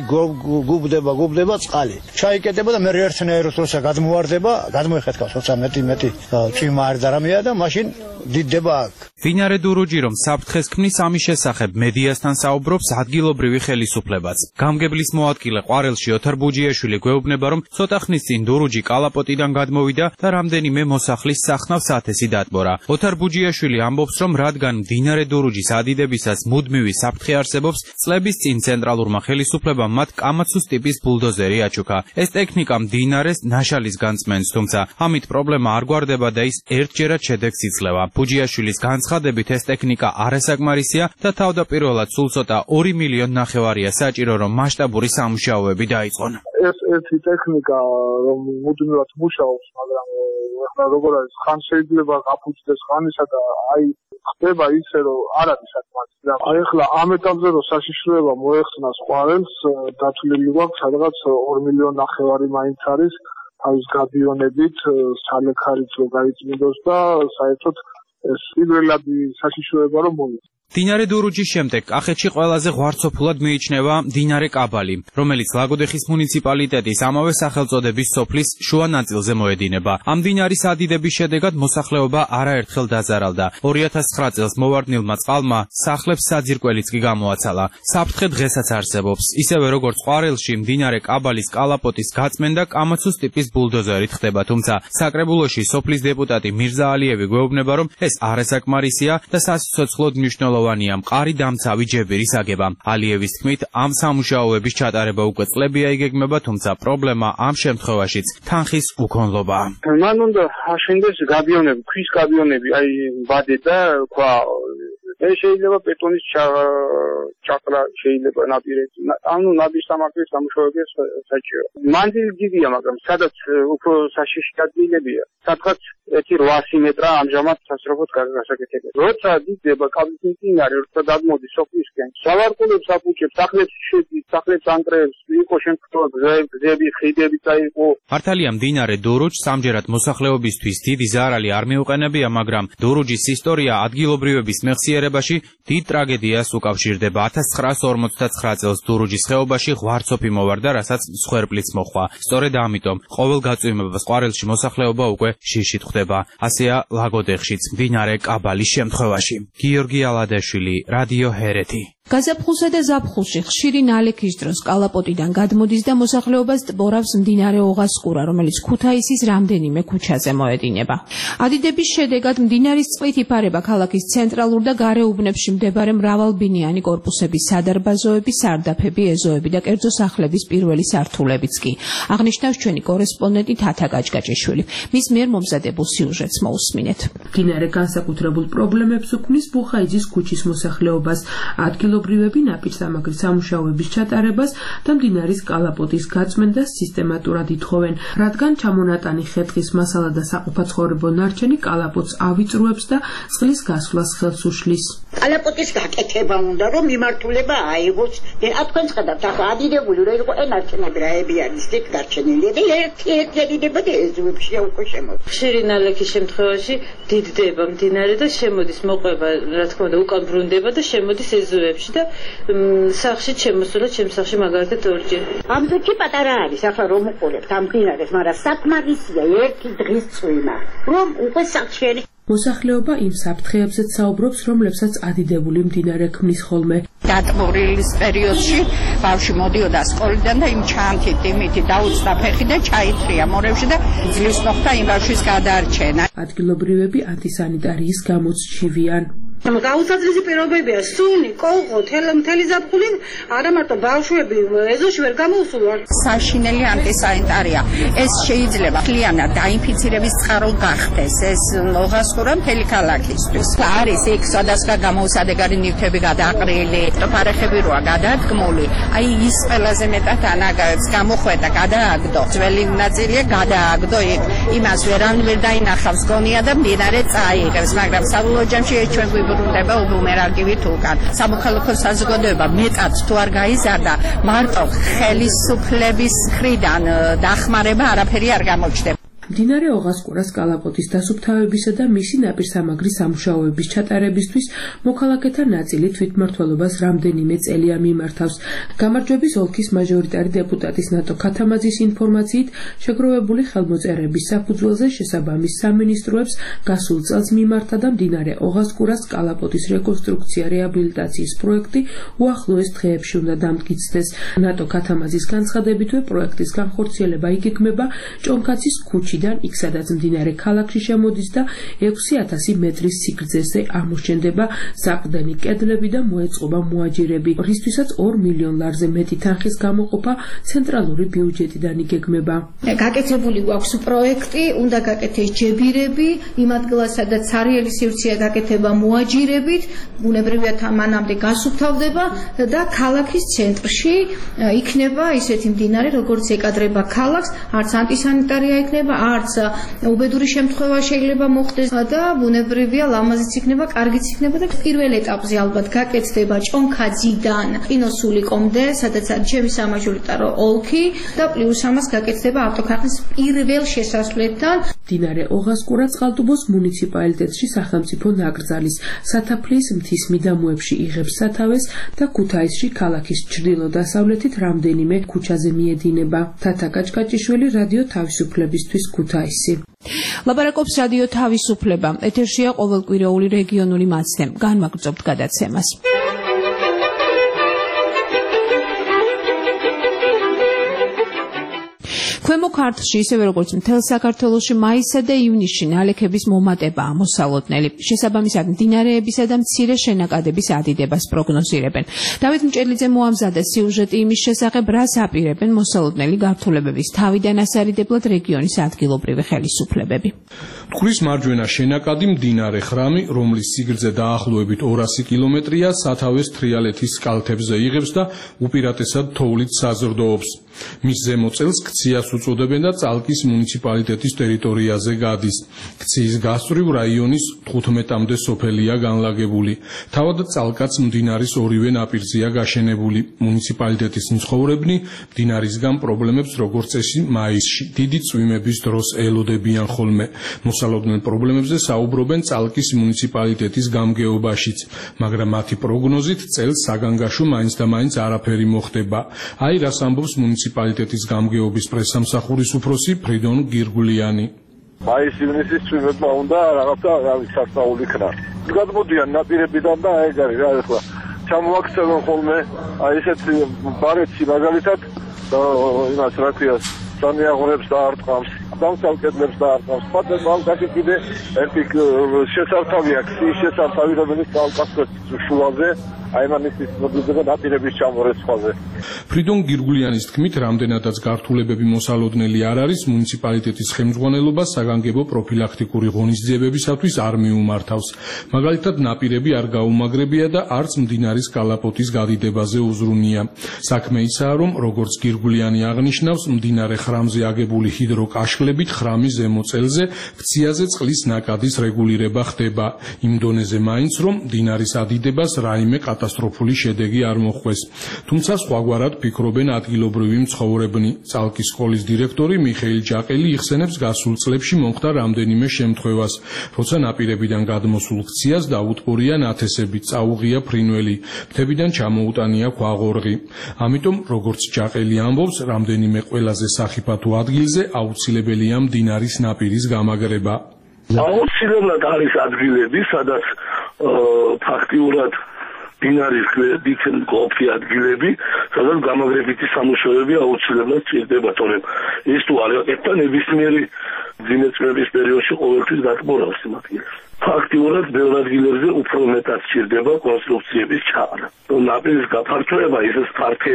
გუბდება წყალი ჩაიკეტება და მე ერთნაირად როცა გადმოვარდება გადმოიხეთქავს როცა მეტი წვიმა არ და რამეა და მაშინ დიდდება აქ. მდინარე დურუჯი რომ საფრთხეს ქმნის, ამის შესახებ მედიასთან საუბრობს ადგილობრივი ხელისუფლებაც. გამგებლის მოადგილე ყვარელში ოთარ ბუჯიაშვილი გვეუბნება, რომ ცოტა ხნის წინ დურუჯი კალაპოტიდან გადმოვიდა და რამდენიმე მოსახლის სახნავს ათესი დატბორა. ოთარ ბუჯიაშვილი ამბობს, რომ რადგან მდინარე დურუჯის ადიდებისას მუდმივი საფრთხე არსებობს, წლების წინ ცენტრალურმა ხელისუფლებამ მათ კამაცუს ტიპის ბულდოზერი აჩუქა. ეს ტექნიკა მდინარეს ნაშალის განწმენს, თუმცა ამით პრობლემა არ გვარდება და ის ერთჯერად შედეგს იძლევა. ბუჯიაშვილის განცხადებით ეს ტექნიკა არასაკმარისია და თავდაპირველად სულ ცოტა 2,5 მილიონი საჭირო, რომ მასშტაბური სამუშაოები დაიწყონ. ეს ერთი ტექნიკა რომ მუდმივად მუშაობს, მაგრამ ახლა როგორ არის, ხან შეიძლება გაფუძდეს ხანისა და აი ხდება ისე რომ არ არის საკმარისი. აი ახლა ამ ეტაპზე რომ საშიშროება მოეხსნას ყვარელს, დათვლილი გვაქვს სადღაც 2,5 მილიონი მაინც არის თავის გადიონებით, სალექარიც რომ გაიწმინდოს და საერთოდ ეს პირველადი საშიშროება რომ მოვიდა. მდინარე დურუჯის შემდეგ კახეთში ყველაზე ღვარცოფულად მიიჩნევა მდინარე კაბალი, რომელიც ლაგოდეხის მუნიციპალიტეტის ამავე სახელწოდების სოფლის შუა ნაწილზე მოედინება. ამ მდინარის ადიდების შედეგად მოსახლეობა არაერთხელ დაზარალდა. 2009 წელს მოვარდნილმა წყალმა სახლებს საძირკველიც კი გამოაცალა. საფრთხე დღესაც არსებობს. ისევე როგორც ყვარელში მდინარე კაბალის კალაპოტის გაწმენდა კამაცუს ტიპის ბულდოზერით ხდება, თუმცა საკრებულოში სოფლის დეპუტატი მირზა ალიევი გვეუბნება, რომ ეს არასაკმარისია და სასიცოცხლოდ მნიშვნელოვანია მყარი დამცავი ჯებირის აგება. ალიევის თქმით, ამ სამუშაოების ჩატარება უკვე წლებია იგეგმება, თუმცა პრობლემა ამ შემთხვევაშიც თანხის უქონლობაა. მან უნდა აშენდეს გადიონები, ქვის გადიონები, აი ბადე და ქვა. ეს შეიძლება ბეტონის ჩაკრა შეიძლება ნაპირები. ანუ ნადის სამართლის სამუშაოები საჭირო. მანძილი დიდია, მაგრამ სადაც უფრო საშიში ადგილებია. სადღაც 800 მეტრა ამჟამად სასწრაფოდ გასაკეთებია. როცა დიდება კაბლის მდინარე, როცა გადმოდის სოფლისკენ, სავარგულებს აფუჭებს, სახლებს შედის, სახლებს ანტრეებს, იყო შემთხვევა გზები, ხიდები წაიყო. მართალია მდინარე დურუჯს სამჯერად მოსახლეობისთვის დიდი ზარალი არ მიუყენებია, მაგრამ დურუჯის ისტორია ადგილობრივების მეხსიერება განვითარებაში დიდ ტრაგედიას უკავშირდება. 1959 წელს დურუჯის ხეობაში ღვარცოფი მოვარდა, რასაც მსხვერპლიც მოჰყვა. სწორედ ამიტომ ყოველ გაწვიმებას ყვარელში მოსახლეობა უკვე შიშით ხვდება. ასეა ლაგოდეხშიც მდინარე კაბალის შემთხვევაში. გიორგი ალადაშვილი, რადიო ჰერეთი. გაზაფხულსა და ზაფხულში ხშირი ნალექის დროს კალაპოტიდან გადმოდის და მოსახლეობას ტბორავს მდინარე ოღასყურა, რომელიც ქუთაისის რამდენიმე ქუჩაზე მოედინება. ადიდების შედეგად მდინარის წყლით იფარება ქალაქის ცენტრალურ და გარე უბნებში მდებარე მრავალბინიანი კორპუსების სადარბაზოები, სარდაფები, ეზოები და კერძო სახლების პირველი სართულებიც კი. აღნიშნავს ჩვენი კორესპონდენტი თათა გაჭგაჭიშვილი. მის მიერ მომზადებულ სიუჟეტს მოусმინეთ. მდინარე განსაკუთრებულ პრობლემებს უქმნის ბუხაიძის ქუჩის მოსახლეობას. ადგილობრივები ნაპირსამაგრის სამუშაოების ჩატარებას და მდინარის კალაპოტის გაწმენდას სისტემატურად ითხოვენ, რადგან ჩამონატანი ხე-ტყის მასალა და საყოფაცხოვრებო ნარჩენი კალაპოტს ავიწრუებს და წყლის გასვლას ხელს უშლის. კალაპოტის გაკეთება უნდა, რომ მიმართულება აიღოს. თქვენ ხედავთ, ახლა ადიდებული რო იყო ენარჩენები რაები არის იქ დარჩენილი და ერთი ადიდება და ეზოებში უკვე შემოდის. ხშირი ნალექის შემთხვევაში დიდდება მდინარე და შემოდის მოყვება, რა თქმა უნდა, უკან ბრუნდება და შემოდის ეზოებში და სახლში შემოსულა, ჩემს სახლში მაგალითად ორჯერ. ამბეთი პატარა არის, ახლა რომ უყურებთ ამ მდინარეს, მაგრამ საკმარისია ერთი დღის წვიმა, რომ უკვე სახლში არის. მოსახლეობა იმ საფრთხეებზეც საუბრობს, რომლებსაც ადიდებული მდინარე ქმნის ხოლმე. დატბორილის პერიოდში ბავშვი მოდიოდა სკოლიდან და იმ ჩანთით, იმითი დაუწდა ფეხი და ჩაითრია მორევში და ძლის მოხდა იმ ბავშვის გადარჩენა. ადგილობრივები ანტისანიტარიის გამოც ჩივიან. გაუსაძლისი პირობებია, სუნი, კოლხო, მთელი ზაფხული, არა მარტო ბავშვები ეზოში ვერ გამოუსულან. საშინელი ანტისანიტარია. ეს შეიძლება მთლიანად დაინფიცირების წყარო გახდეს. ეს ოღასყურა მთელი ქალაქისთვის. არის იქ სხვადასხვა გამოუსადეგარი ნივთები გადაყრილი, პარეხები როა გადადგმული. აი ის ყველაზე მეტად ანაგებს გამოხვედა, გადააგდო. ძველი ნაწილია გადააგდო იქ. იმას ვერ დაინახავს გონია და მდინარე წაიღებს, მაგრამ საბოლოო ჯამში ჩვენ ბრუნდება უბუმერანგივით უკან. სამოქალაქო საზოგადოება მეტად თუ არ გაიზარდა, მარტო ხელისუფლების მხრიდან დახმარება არაფერი არ გამოჩნდება. მდინარე ოღასყურას კალაპოტის დასუფთავებისა და მისი ნაპირსამაგრის სამუშაოების ჩატარებისთვის მოქალაქეთა ნაწილი თვითმმართველობას რამდენიმე წელია მიმართავს. გამარჯვების ოლქის მაჟორიტარი დეპუტატის ნატო ქათამაძის ინფორმაციით, შეგროვებული ხელმოწერების საფუძველზე შესაბამის სამინისტროებს გასულ წელს მიმართა და მდინარე ოღასყურას კალაპოტის რეკონსტრუქცია რეაბილიტაციის პროექტი უახლოეს დღეებში უნდა დამტკიცდეს. ნატო ქათამაძის განცხადებითვე პროექტის განხორციელება იგეგმება ჭონქაცის ქუჩიდან, იქ სადაც მდინარე ქალაქში შემოდის და 6000 მეტრის სიგრძეზე ამოშენდება საყრდენი კედლები და მოეწყობა მოაჯირები, რისთვისაც 2 მილიონ ლარზე მეტი თანხის გამოყოფა ცენტრალური ბიუჯეტიდან იგეგმება. გაკეთებული გვაქვს პროექტი, უნდა გაკეთდეს ჯებირები, იმ ადგილას სადაც სარიელი სივრცეა გაკეთება მოაჯირებით, ბუნებრივია მანამდე გასუფთავდება და ქალაქის ცენტრში იქნება ისეთი მდინარე, როგორც ეკადრება ქალაქს, არც ანტისანიტარია იქნება, არც უბედური შემთხვევა შეიძლება მოხდეს და ბუნებრივია ლამაზიც იქნება, კარგიც იქნება და პირველ ეტაპზე ალბათ გაკეთდება ჭონქაძიდან ყინოსულიკომდე, სადაც არის ჩემი სამაჟორიტარო ოლქი და პლუს ამას გაკეთდება ავტოქარხნის პირველ შესასვლელთან. მდინარე ოღასყურა წყალტუბოს მუნიციპალიტეტში სახელმწიფო ნაკრძალის სათაფლიის მთის მიდამოებში იღებს სათავეს და ქუთაისში ქალაქის ჩრდილო-დასავლეთით რამდენიმე ქუჩაზე მიედინება. თათა გაჭგაჭიშვილი, რადიო თავისუფლებისთვის, ქუთაისი. ლაპარაკობს რადიო თავისუფლება. ეთერშია ყოველკვირეული რეგიონული მაცდე. განვაგრძობთ გადაცემას. ქვემო ქართლში, ისევე როგორც მთელ საქართველოში, მაისსა და ივნისში ნალექების მომატებაა მოსალოდნელი. შესაბამისად, მდინარეებისა და მცირე შენაკადების ადიდებას პროგნოზირებენ. დავით მჭედლიძე მოამზადა სიუჟეტი იმის შესახებ, რას აპირებენ მოსალოდნელი გართულებების თავიდან ასარიდებლად რეგიონის ადგილობრივი ხელისუფლებები. მტკვრის მარჯვენა შენაკადი მდინარე ხრამი, რომლის სიგრძე დაახლოებით 200 კილომეტრია, სათავეს თრიალეთის კალთებზე იღებს და უპირატესად თოვლით საზრდოობს. მის ზემო წელს ქციას უწოდებენ და წალკის მუნიციპალიტეტის ტერიტორიაზე გადის. ქციის გასწვრივ რაიონის 15-მდე სოფელია განლაგებული. თავად წალკაც მდინარის ორივე ნაპირზეა გაშენებული. მუნიციპალიტეტის მცხოვრებნი მდინარისგან პრობლემებს როგორც წესი მაისში, დიდი წვიმების დროს ელოდებიან ხოლმე. მოსალოდნელ პრობლემებზე საუბრობენ წალკის მუნიციპალიტეტის გამგეობაშიც, მაგრამ მათი პროგნოზით წელს საგანგაშო მაინც და მაინც არაფერი მოხდება. აი რას ამბობს მუნიციპალიტეტის გამგეობის პრესამსახურის უფროსი ფრიდონ გირგულიანი. მაის-ივნისის წვიმებმა უნდა რაღაცა სასწაული იქნა. გადმოდიან ნაპირებიდან და ეგ არის რა ახლა ჩამოაქცევენ ხოლმე აი ესეთ ბარეთში მაგალითად იმას რა ქვია სამიაღვრებს და არტყამს, დამსალკედლებს და არტყამს. პატარ ბალკაში კიდე ერთი შესართავი აქვს, ის შესართავი რომელიც კავკასიის შუაზე აი მანისის მოდიდება ნაპირების ჩამორეცხვაზე. ფრიდონ გირგულიანის თქმით, რამდენადაც გართულებები მოსალოდნელი არ არის, მუნიციპალიტეტის ხელმძღვანელობა საგანგებო პროფილაქტიკური ღონისძიებებისათვის არ მიუმართავს. მაგალითად, ნაპირები არ გაუმაგრებია და არც მდინარის კალაპოტის გადიდებაზე უზრუნია. საქმე ისაა, რომ როგორც გირგულიანი აღნიშნავს, მდინარე ხრამზე აგებული ჰიდროკაშხლებით ხრამის ზემო წელზე ქციაზე წყლის ნაკადის რეგულირება ხდება. იმ დონეზე მაინც რომ მდინარის ადიდებას რაიმე კატასტროფული შედეგი არ მოხვეს. თუმცა სხვაგვარად ფიქრობენ ადგილობრივი მცხოვრებნი. წალკის სკოლის დირექტორი მიხეილ ჯაყელი იხსენებს გასულ წლებში მომხდა რამდენიმე შემთხვევას, როცა ნაპირებიდან გადმოსულ ქციას დაუტბორია ნათესები, წაუღია ფრინველი, მთებიდან ჩამოუტანია ქვაღორღი. ამიტომ, როგორც ჯაყელი ამბობს, რამდენიმე ყველაზე სახიფათო ადგილზე აუცილებელია მდინარის ნაპირის გამაგრება. აუცილებლად არის ადგილები, სადაც ფაქტიურად მდინარის გვერდით მყოფი ადგილები, სადაც გამაგრებითი სამუშაოები აუცილებლად სჭირდება, თორემ ეს თუ არ აკეთდა ნებისმიერი მძიმე წვიმების პერიოდში ყოველთვის გატბორავს იმ ადგილებს. ფაქტიურად ბევრ ადგილებზე უფრო მეტად სჭირდება კონსტრუქციების ჩაყრა. ნაპირის გაფართოება ისე ფართე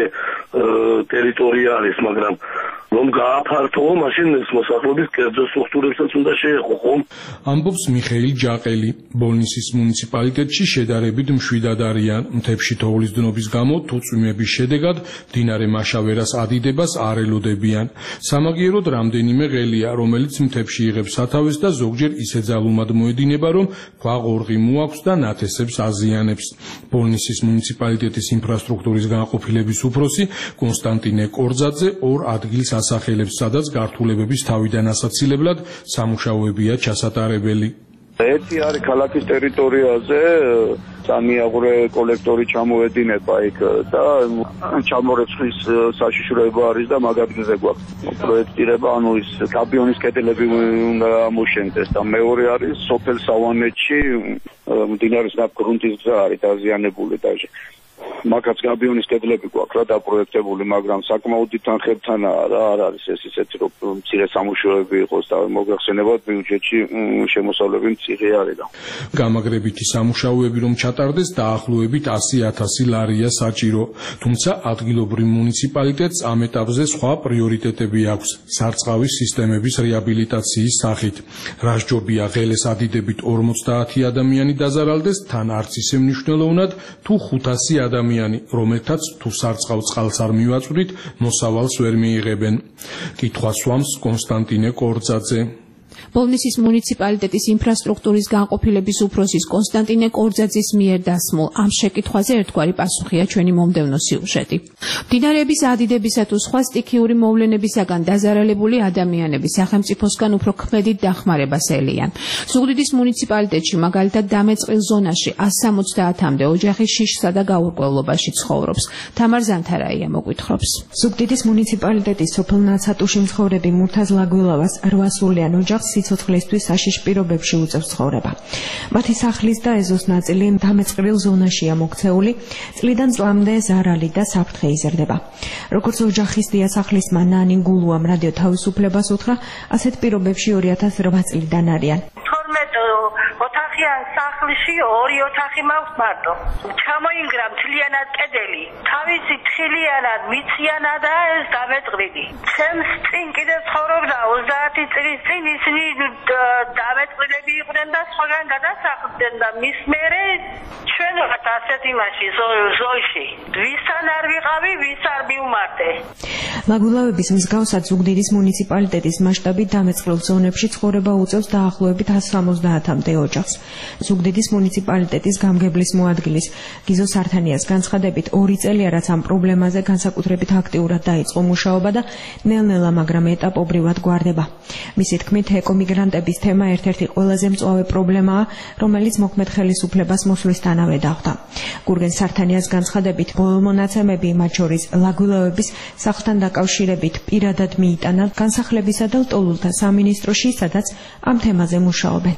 ტერიტორია არის, მაგრამ რომ გააფართოო, მაშინ ეს მოსახლეობის კერძო სტრუქტურებსაც უნდა შეეხო, ხომ? ამბობს მიხეილ ჯაყელი. ბოლნისის მუნიციპალიტეტში შედარებით მშვიდად არიან. მთებში თოვლის დნობის გამო თუ წვიმების შედეგად მდინარე მაშავერას ადიდებას არ ელოდებიან. სამაგიეროდ რამდენიმე ღელია, რომელიც მთებში იღებს სათავეს და ზოგჯერ ისე ძალუმად მოედინება, რომ ქვაღორღი მოაქვს და ნათესებს აზიანებს. ბოლნისის მუნიციპალიტეტის ინფრასტრუქტურის განყოფილების უფროსი კონსტანტინე კორძაძე ორ ადგილს ასახელებს, სადაც გართულებების თავიდან ასაცილებლად სამუშაოებია ჩასატარებელი. ერთი არის ქალაქის ტერიტორიაზე, სამიაღვრე კოლექტორი ჩამოედინება იქ და ჩამორეცხვის საშიშროება არის და მაგ ადგილზე გვაქვს პროექტირება, ანუ ის გაბიონის კედლები უნდა ამოშენდეს და მეორე არის სოფელ სავანეთში მდინარის ნაპირგრუნტის გზა არის დაზიანებული და მაგაც გაბიონის კედლები გვაქვს რა დაპროექტებული, მაგრამ საკმაოდ თანხებთანაა რა, არ არის ეს ისეთი რომ მცირე სამუშაოები იყოს და მოგახსენებათ ბიუჯეტში შემოსავლები მცირე არის და გამაგრებითი სამუშაოები რომ ჩატარდეს დაახლოებით 100,000 ლარია საჭირო, თუმცა ადგილობრივ მუნიციპალიტეტს ამ ეტაპზე სხვა პრიორიტეტები აქვს სარწყავის სისტემების რეაბილიტაციის სახით. რასჯობია ღელეს ადიდებით 50 ადამიანი დაზარალდეს, თან არც ისე მნიშვნელოვნად თუ 500 ადამიანი, რომელთაც თუ სარწყავ წყალს არ მივაწვდით, მოსავალს ვერ მიიღებენ. კითხვას სვამს კონსტანტინე კორძაძე. ბოლნისის მუნიციპალიტეტის ინფრასტრუქტურის განყოფილების უფროსის კონსტანტინე კორძაძის მიერ დასმულ ამ შეკითხვაზე ერთგვარი პასუხია ჩვენი მომდევნო სიუჟეტი. მდინარეების ადიდებისა თუ სხვა სტიქიური მოვლენებისაგან დაზარალებული ადამიანები სახელმწიფოსგან უფრო ქმედით დახმარებას ელიან. ზუგდიდის მუნიციპალიტეტში მაგალითად დამეწყილ ზონაში 170-მდე ოჯახი შიშსა და გაურკვევლობაში ცხოვრობს. თამარ ზანთარაია მოგვითხრობს. ზუგდიდის მუნიციპალიტეტის სოფელ ნაცატუში მცხოვრები მურთაზ ლაგვილავას 8 სულიან ოჯახს სიცოცხლისთვის საშიშ პირობებში უწევს ცხოვრება. მათი სახლის და ეზოს ნაწილი დამეწყრილ ზონაშია მოქცეული, წლიდან წლამდე ზარალი და საფრთხე იზრდება. როგორც ოჯახის დიასახლისმა ნანი გულუამ რადიო თავისუფლებას უთხრა, ასეთ პირობებში 2008 წლიდან არიან. 12 ოთახიან სახლში 2 ოთახი მაქვს მარტო. ჩამოინგრა მთლიანად კედელი. თავისი თხილიანად მიციანადა ეს დამეწყრილი. ჩემს წინ კიდე ცხოვრობდა 30 წლის წინ ისინი დამეწყრილები იყვნენ და სხვაგან გადასახლდნენ და მის მერე ჩვენ ვართ ასეთ იმაში ზოლში. ვისთან არ ვიყავი, ვის არ მივმართე. ლაგულავების მსგავსად ზუგდიდის მუნიციპალიტეტის მასშტაბით დამეწყრილ ზონებში ცხოვრება უწევს დაახლოებით 170-მდე ოჯახს. ზუგდიდის მუნიციპალიტეტის გამგებლის მოადგილის გიზო სართანიას განცხადებით 2 წელია რაც ამ პრობლემაზე განსაკუთრებით აქტიურად დაიწყო მუშაობა და ნელ-ნელა, მაგრამ ეტაპობრივად გვარდება. მისი თქმით, ეკომიგრანტების თემა ერთ-ერთი ყველაზე მწვავე პრობლემაა, რომელიც მოქმედ ხელისუფლებას მოსვლისთანავე დახვდა. გურგენ სართანიას განცხადებით, ბოლო მონაცემები, მათ შორის ლაგულავების სახლთან დაკავშირებით პირადად მიიტანა განსახლებისა და ლტოლულთა სამინისტროში, სადაც ამ თემაზე მუშაობენ.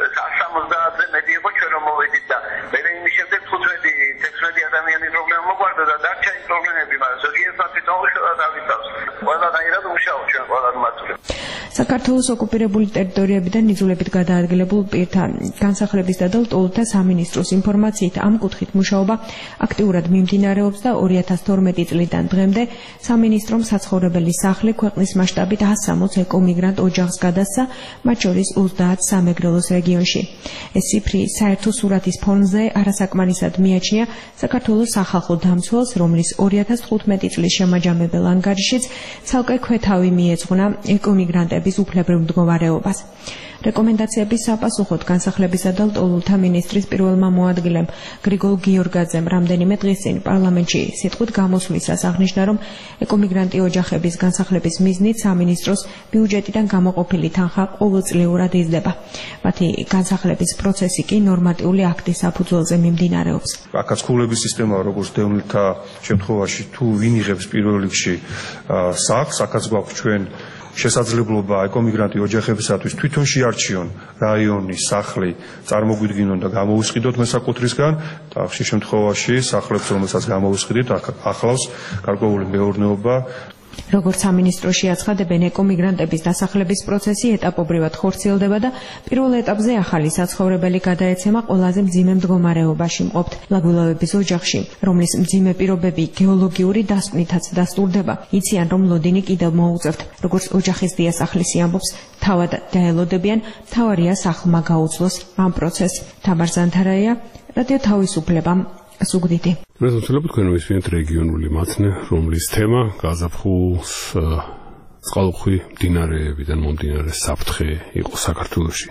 70-ზე მეტი იყო ჩვენ რომ მოვედით და მე იმის შემდეგ 15-16 ადამიანის პრობლემა მოგვარდა და დარჩა ის პრობლემები, მაგრამ ზოგიერთად თვითონ დავიცავს. ყველანაირად მუშაობ ჩვენ ყველა მათგან. საქართველოს ოკუპირებული ტერიტორიებიდან ნიძულებით გადაადგილებულ პირთა განსახლებისა და ლტოლულთა სამინისტროს ინფორმაციით ამ კუთხით მუშაობა აქტიურად მიმდინარეობს და 2012 წლიდან დღემდე სამინისტრომ საცხოვრებელი სახლი ქვეყნის მასშტაბით 160 ეკომიგრანტ ოჯახს გადასცა, მათ შორის 30 სამეგრელოს რეგიონში. ეს ციფრი საერთო სურათის ფონზე არასაკმარისად მიაჩნია საქართველოს სახალხო დამცველს, რომლის 2015 წლის შემაჯამებელ ანგარიშიც ცალკე ქვეთავი მიეძღვნა ეკომიგრანტების უფლებრივ მდგომარეობას. რეკომენდაციების საპასუხოდ განსახლებისა და ლტოლულთა მინისტრის პირველმა მოადგილემ გრიგოლ გიორგაძემ რამდენიმე დღის წინ პარლამენტში სიტყვით გამოსვლისას აღნიშნა, რომ ეკომიგრანტი ოჯახების განსახლების მიზნით სამინისტროს ბიუჯეტიდან გამოყოფილი თანხა ყოველწლიურად იზრდება. მათი განსახლების პროცესი კი ნორმატიული აქტის საფუძველზე მიმდინარეობს. აქაც ქულების სისტემა, როგორც დევნილთა შემთხვევაში, თუ ვინ იღებს პირველ რიგში სახლს, აქაც გვაქვს ჩვენ შესაძლებლობა ეკომიგრანტი ოჯახებისათვის თვითონ შეარჩიონ რაიონი, სახლი, წარმოგვიდგინონ და გამოვისყიდოთ მესაკუთრისგან და ხშირ შემთხვევაში სახლებს, რომელსაც გამოვისყიდით, ახლავს გარკვეული მეურნეობა. როგორც სამინისტროში აცხადებენ, ეკომიგრანტების დასახლების პროცესი ეტაპობრივად ხორციელდება და პირველ ეტაპზე ახალი საცხოვრებელი გადაეცემა ყველაზე მძიმე მდგომარეობაში მყოფთ ლაგულავების ოჯახში, რომლის მძიმე პირობები გეოლოგიური დასკვნითაც დასტურდება. იციან, რომ ლოდინი კიდევ მოუწევთ. როგორც ოჯახის დიასახლისი ამბობს, თავად დაელოდებიან, მთავარია სახლმა გაუძლოს ამ პროცესს. თამარ ზანთარაია, რადიო თავისუფლება, ზუგდიდი. მე ვთქვი, თქვენ მისმენთ რეგიონული მათნე, რომლის თემა გაზაფხულს წყალუხვი მდინარეებიდან მომდინარე საფრთხე იყო საქართველოში.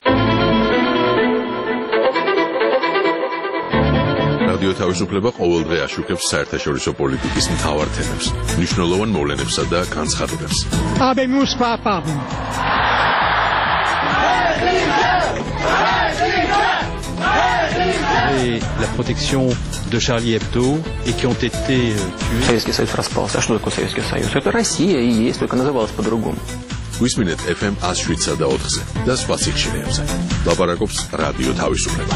რადიო თავისუფლება ყოველდღე აშუქებს საერთაშორისო პოლიტიკის მთავარ თემებს, მნიშვნელოვან მოვლენებსა და განცხადებებს. Habemos papa. Et la protection de Charlie Hebdo et qui ont été tués. Советский Союз распался. А что такое Советский Союз? Это Россия и есть, только называлась по-другому. Висминет FM 107 და 4-ზე და სხვა სიხშირეებზე. ლაპარაკობს რადიო თავისუფლება.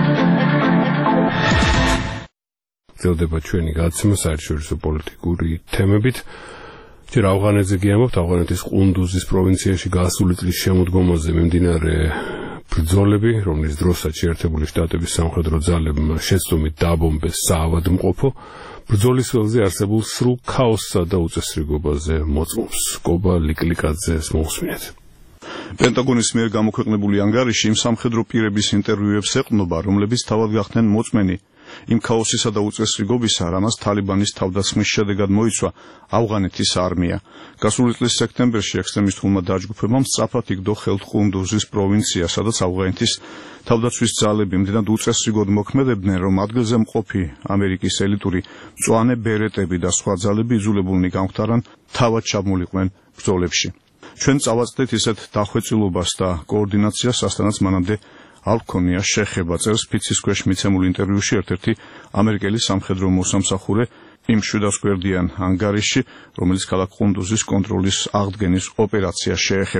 გრძელდება ჩვენი გადაცემა საერთაშორისო პოლიტიკური თემებით. ჯერ ავღანეთზე გიამბობთ, ავღანეთის ყუნდუზის პროვინციაში გასული წლის შემოდგომაზე მიმდინარე ბრძოლები, რომლის დროსაც შეერთებული შტატების სამხედრო ძალებმა შეცდომით დააბომბეს საავადმყოფო, ბრძოლის ველზე არსებულ სრულ ქაოსსა და უწესრიგობაზე მოწმობს. კობა ლიკლიკაძეს მოусმინეთ. პენტაგონის მიერ გამოქვეყნებული ანგარიში იმ სამხედრო პირების ინტერვიუებს ეყრდნობა, რომლებიც თავად გახდნენ მოწმენი იმ ქაოსისა და უწესრიგობისა, რამაც თალიბანის თავდასხმის შედეგად მოიცვა ავღანეთის არმია. გასული წლის სექტემბერში ექსტრემისტულმა დაჯგუფებამ სწრაფად იგდო ხელთ ყუნდუზის პროვინცია, სადაც ავღანეთის თავდაცვის ძალები იმდენად უწესრიგოდ მოქმედებდნენ, რომ ადგილზე მყოფი ამერიკის ელიტური მწვანე ბერეტები და სხვა ძალები იძულებულნი გამხდარან თავად ჩაბმულიყვნენ ბრძოლებში. ჩვენ წავაწყდით ისეთ დახვეწილობას და კოორდინაციას, ასთანაც მანამდე არ ჰქონია შეხება, წერს ფიცის ქვეშ მიცემულ ინტერვიუში ერთ-ერთი ამერიკელი სამხედრო მოსამსახურე იმ 700 გვერდიან ანგარიში, რომელიც ქალაქ ყუნდუზის კონტროლის აღდგენის ოპერაციას შეეხება.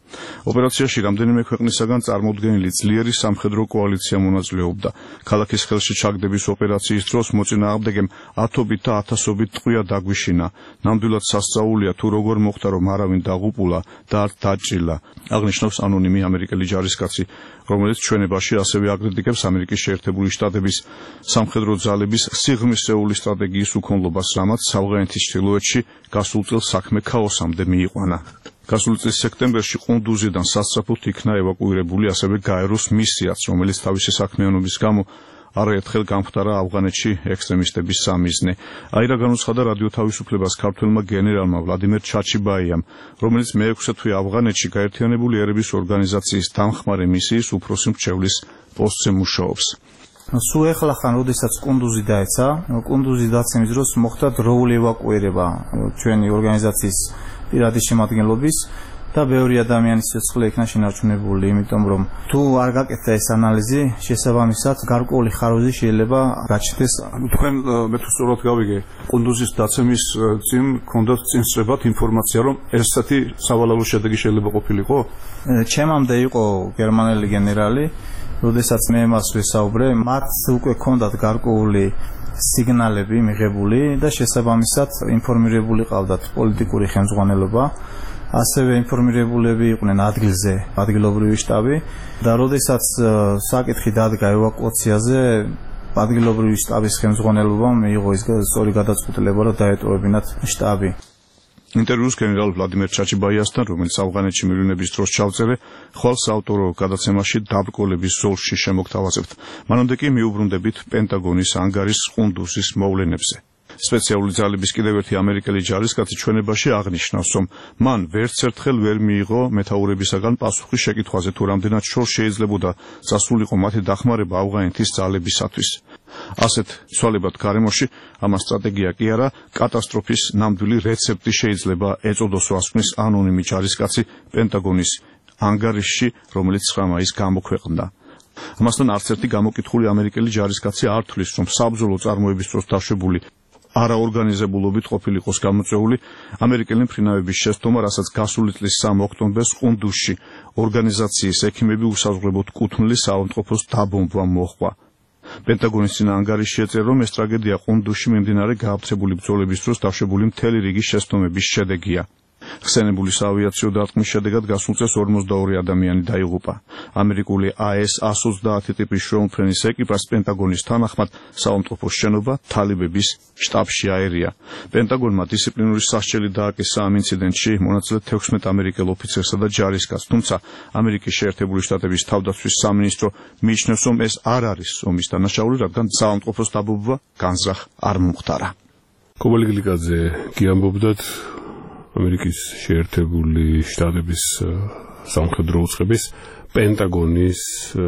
ოპერაციაში რამდენიმე ქვეყნისაგან წარმოდგენილი ძლიერი სამხედრო კოალიცია მონაწილეობდა. ქალაქის ხელში ჩაგდების ოპერაციის დროს მოწინააღმდეგემ ათობით და ათასობით ტყვია დაგვიშინა. ნამდვილად სასწაულია თუ როგორ მოხდა, რომ არავინ დაღუპულა და არ დაჭრილა, აღნიშნავს ანონიმი ამერიკელი ჯარისკაცი, რომელიც ჩვენებაში ასევე აკრიტიკებს ამერიკის შეერთებული შტატების სამხედრო ძალების სიღრმისეული სტრატეგიის უქონლობას, რამაც ავღანეთის ჩრდილოეთში გასულ წელს საქმე ქაოსამდე მიიყვანა. გასული წლის სექტემბერში ყუნდუზიდან სასწრაფოდ იქნა ევაკუირებული ასევე გაეროს მისიაც, რომელიც თავისი საქმიანობის გამო არაერთხელ გამხდარა ავღანეთში ექსტრემისტების სამიზნე. აირა განუცხადა რადიო თავისუფლებას ქართველმა გენერალმა ვლადიმერ ჩაჩიბაიამ, რომელიც მე-6 თვე ავღანეთში გაერთიანებული ერების ორგანიზაციის დამხმარე მისიის უფროსი მრჩევლის პოსტზე მუშაობს. სულ ეხლახან, როდესაც ყუნდუზი დაეცა, ყუნდუზი დაცემის დროს მოხდა დროული ევაკუირება ჩვენი ორგანიზაციის პირადი შემადგენლობის და ბევრი ადამიანის სიცოცხლე იქნა შენარჩუნებული, იმიტომ რომ თუ არ გაკეთდა ეს ანალიზი, შესაბამისად გარკვეული ხარვეზი შეიძლება გაჩნდეს. თქვენ მე თუ სწორად გავიგე, ყუნდუზის დაცემის წინ ჰქონდათ წინსწრებად ინფორმაცია, რომ ესეთი სავალალო შედეგი შეიძლება ყოფილიყო? ჩემამდე იყო გერმანელი გენერალი, როდესაც მე მას ვესაუბრე, მათ უკვე ჰქონდათ გარკვეული სიგნალები მიღებული და შესაბამისად ინფორმირებული ყავდათ პოლიტიკური ხელმძღვანელობა. ასევე ინფორმირებულები იყვნენ ადგილზე, ადგილობრივი შტაბი და როდესაც საკითხი დადგა ევაკუაციაზე, ადგილობრივი შტაბის ხელმძღვანელობამ მიიღო ის სწორი გადაწყვეტილება, რომ დაეტოვებინათ შტაბი. ინტერვიუს გენერალ ვლადიმერ ჩაჩიბაიასთან, რომელიც ავღანეთში მივლინების დროს ჩავწერე, ხვალ საავტორო გადაცემაში დაბრკოლების ზოლში შემოგთავაზებთ. მანამდე კი მიუბრუნდებით პენტაგონის ანგარის ყუნდუზის მოვლენებზე. სპეციალური ძალების კიდევ ერთი ამერიკელი ჯარისკაცი ჩვენებაში აღნიშნავს, რომ მან ვერცერთხელ ვერ მიიღო მეთაურებისაგან პასუხი შეკითხვაზე, თუ რამდენად შორს შეიძლებოდა წასულიყო მათი დახმარება ავღანეთის ძალებისათვის. ასეთ ცვალებად გარემოში ამას სტრატეგია კი არა, კატასტროფის ნამდვილი რეცეპტი შეიძლება ეწოდოს, ასკვნის ანონიმი ჯარისკაცი პენტაგონის ანგარიშში, რომელიც 9 მაისს გამოქვეყნდა. ამასთან არც ერთი გამოკითხული ამერიკელი ჯარისკაცი არ თვლის, რომ საბრძოლო წარმოების დროს დაშვებული არაორგანიზებულობით ყოფილიყოს გამოწვეული ამერიკელი მფრინავების შეცდომა, რასაც გასული წლის 3 ოქტომბერს ყუნდუზში ორგანიზაციის ექიმები უსაზღვრებლოდ კუთვნილი საავადმყოფოს დაბომბვა მოჰყვა. პენტაგონის წინა ანგარიშში ეწერა, რომ ეს ტრაგედია ყუნდუზში მიმდინარე გააფთრებული ბრძოლების დროს დაშვებული მთელი რიგი შეცდომების შედეგია. ხსენებული საავიაციო დარტყმის შედეგად გასულ წელს 42 ადამიანი დაიღუპა. ამერიკული AS-130 ტიპის შრომფრენის ეკიპას პენტაგონის თანახმად საავადმყოფოს შენობა თალიბების შტაბში აერია. პენტაგონმა დისციპლინური სასჯელი დააკისა ამ ინციდენტში მონაწილე 16 ამერიკელ ოფიცერსა და ჯარისკაცს, თუმცა ამერიკის შეერთებული შტატების თავდაცვის სამინისტრო მიიჩნევს, რომ ეს არ არის ომის დანაშაული, რადგან საავადმყოფოს დაბომბვა განზრახ არ მომხდარა. კობალე გლიკაძე გიამბობდათ ამერიკის შეერთებული შტატების სამხედრო უწყების პენტაგონის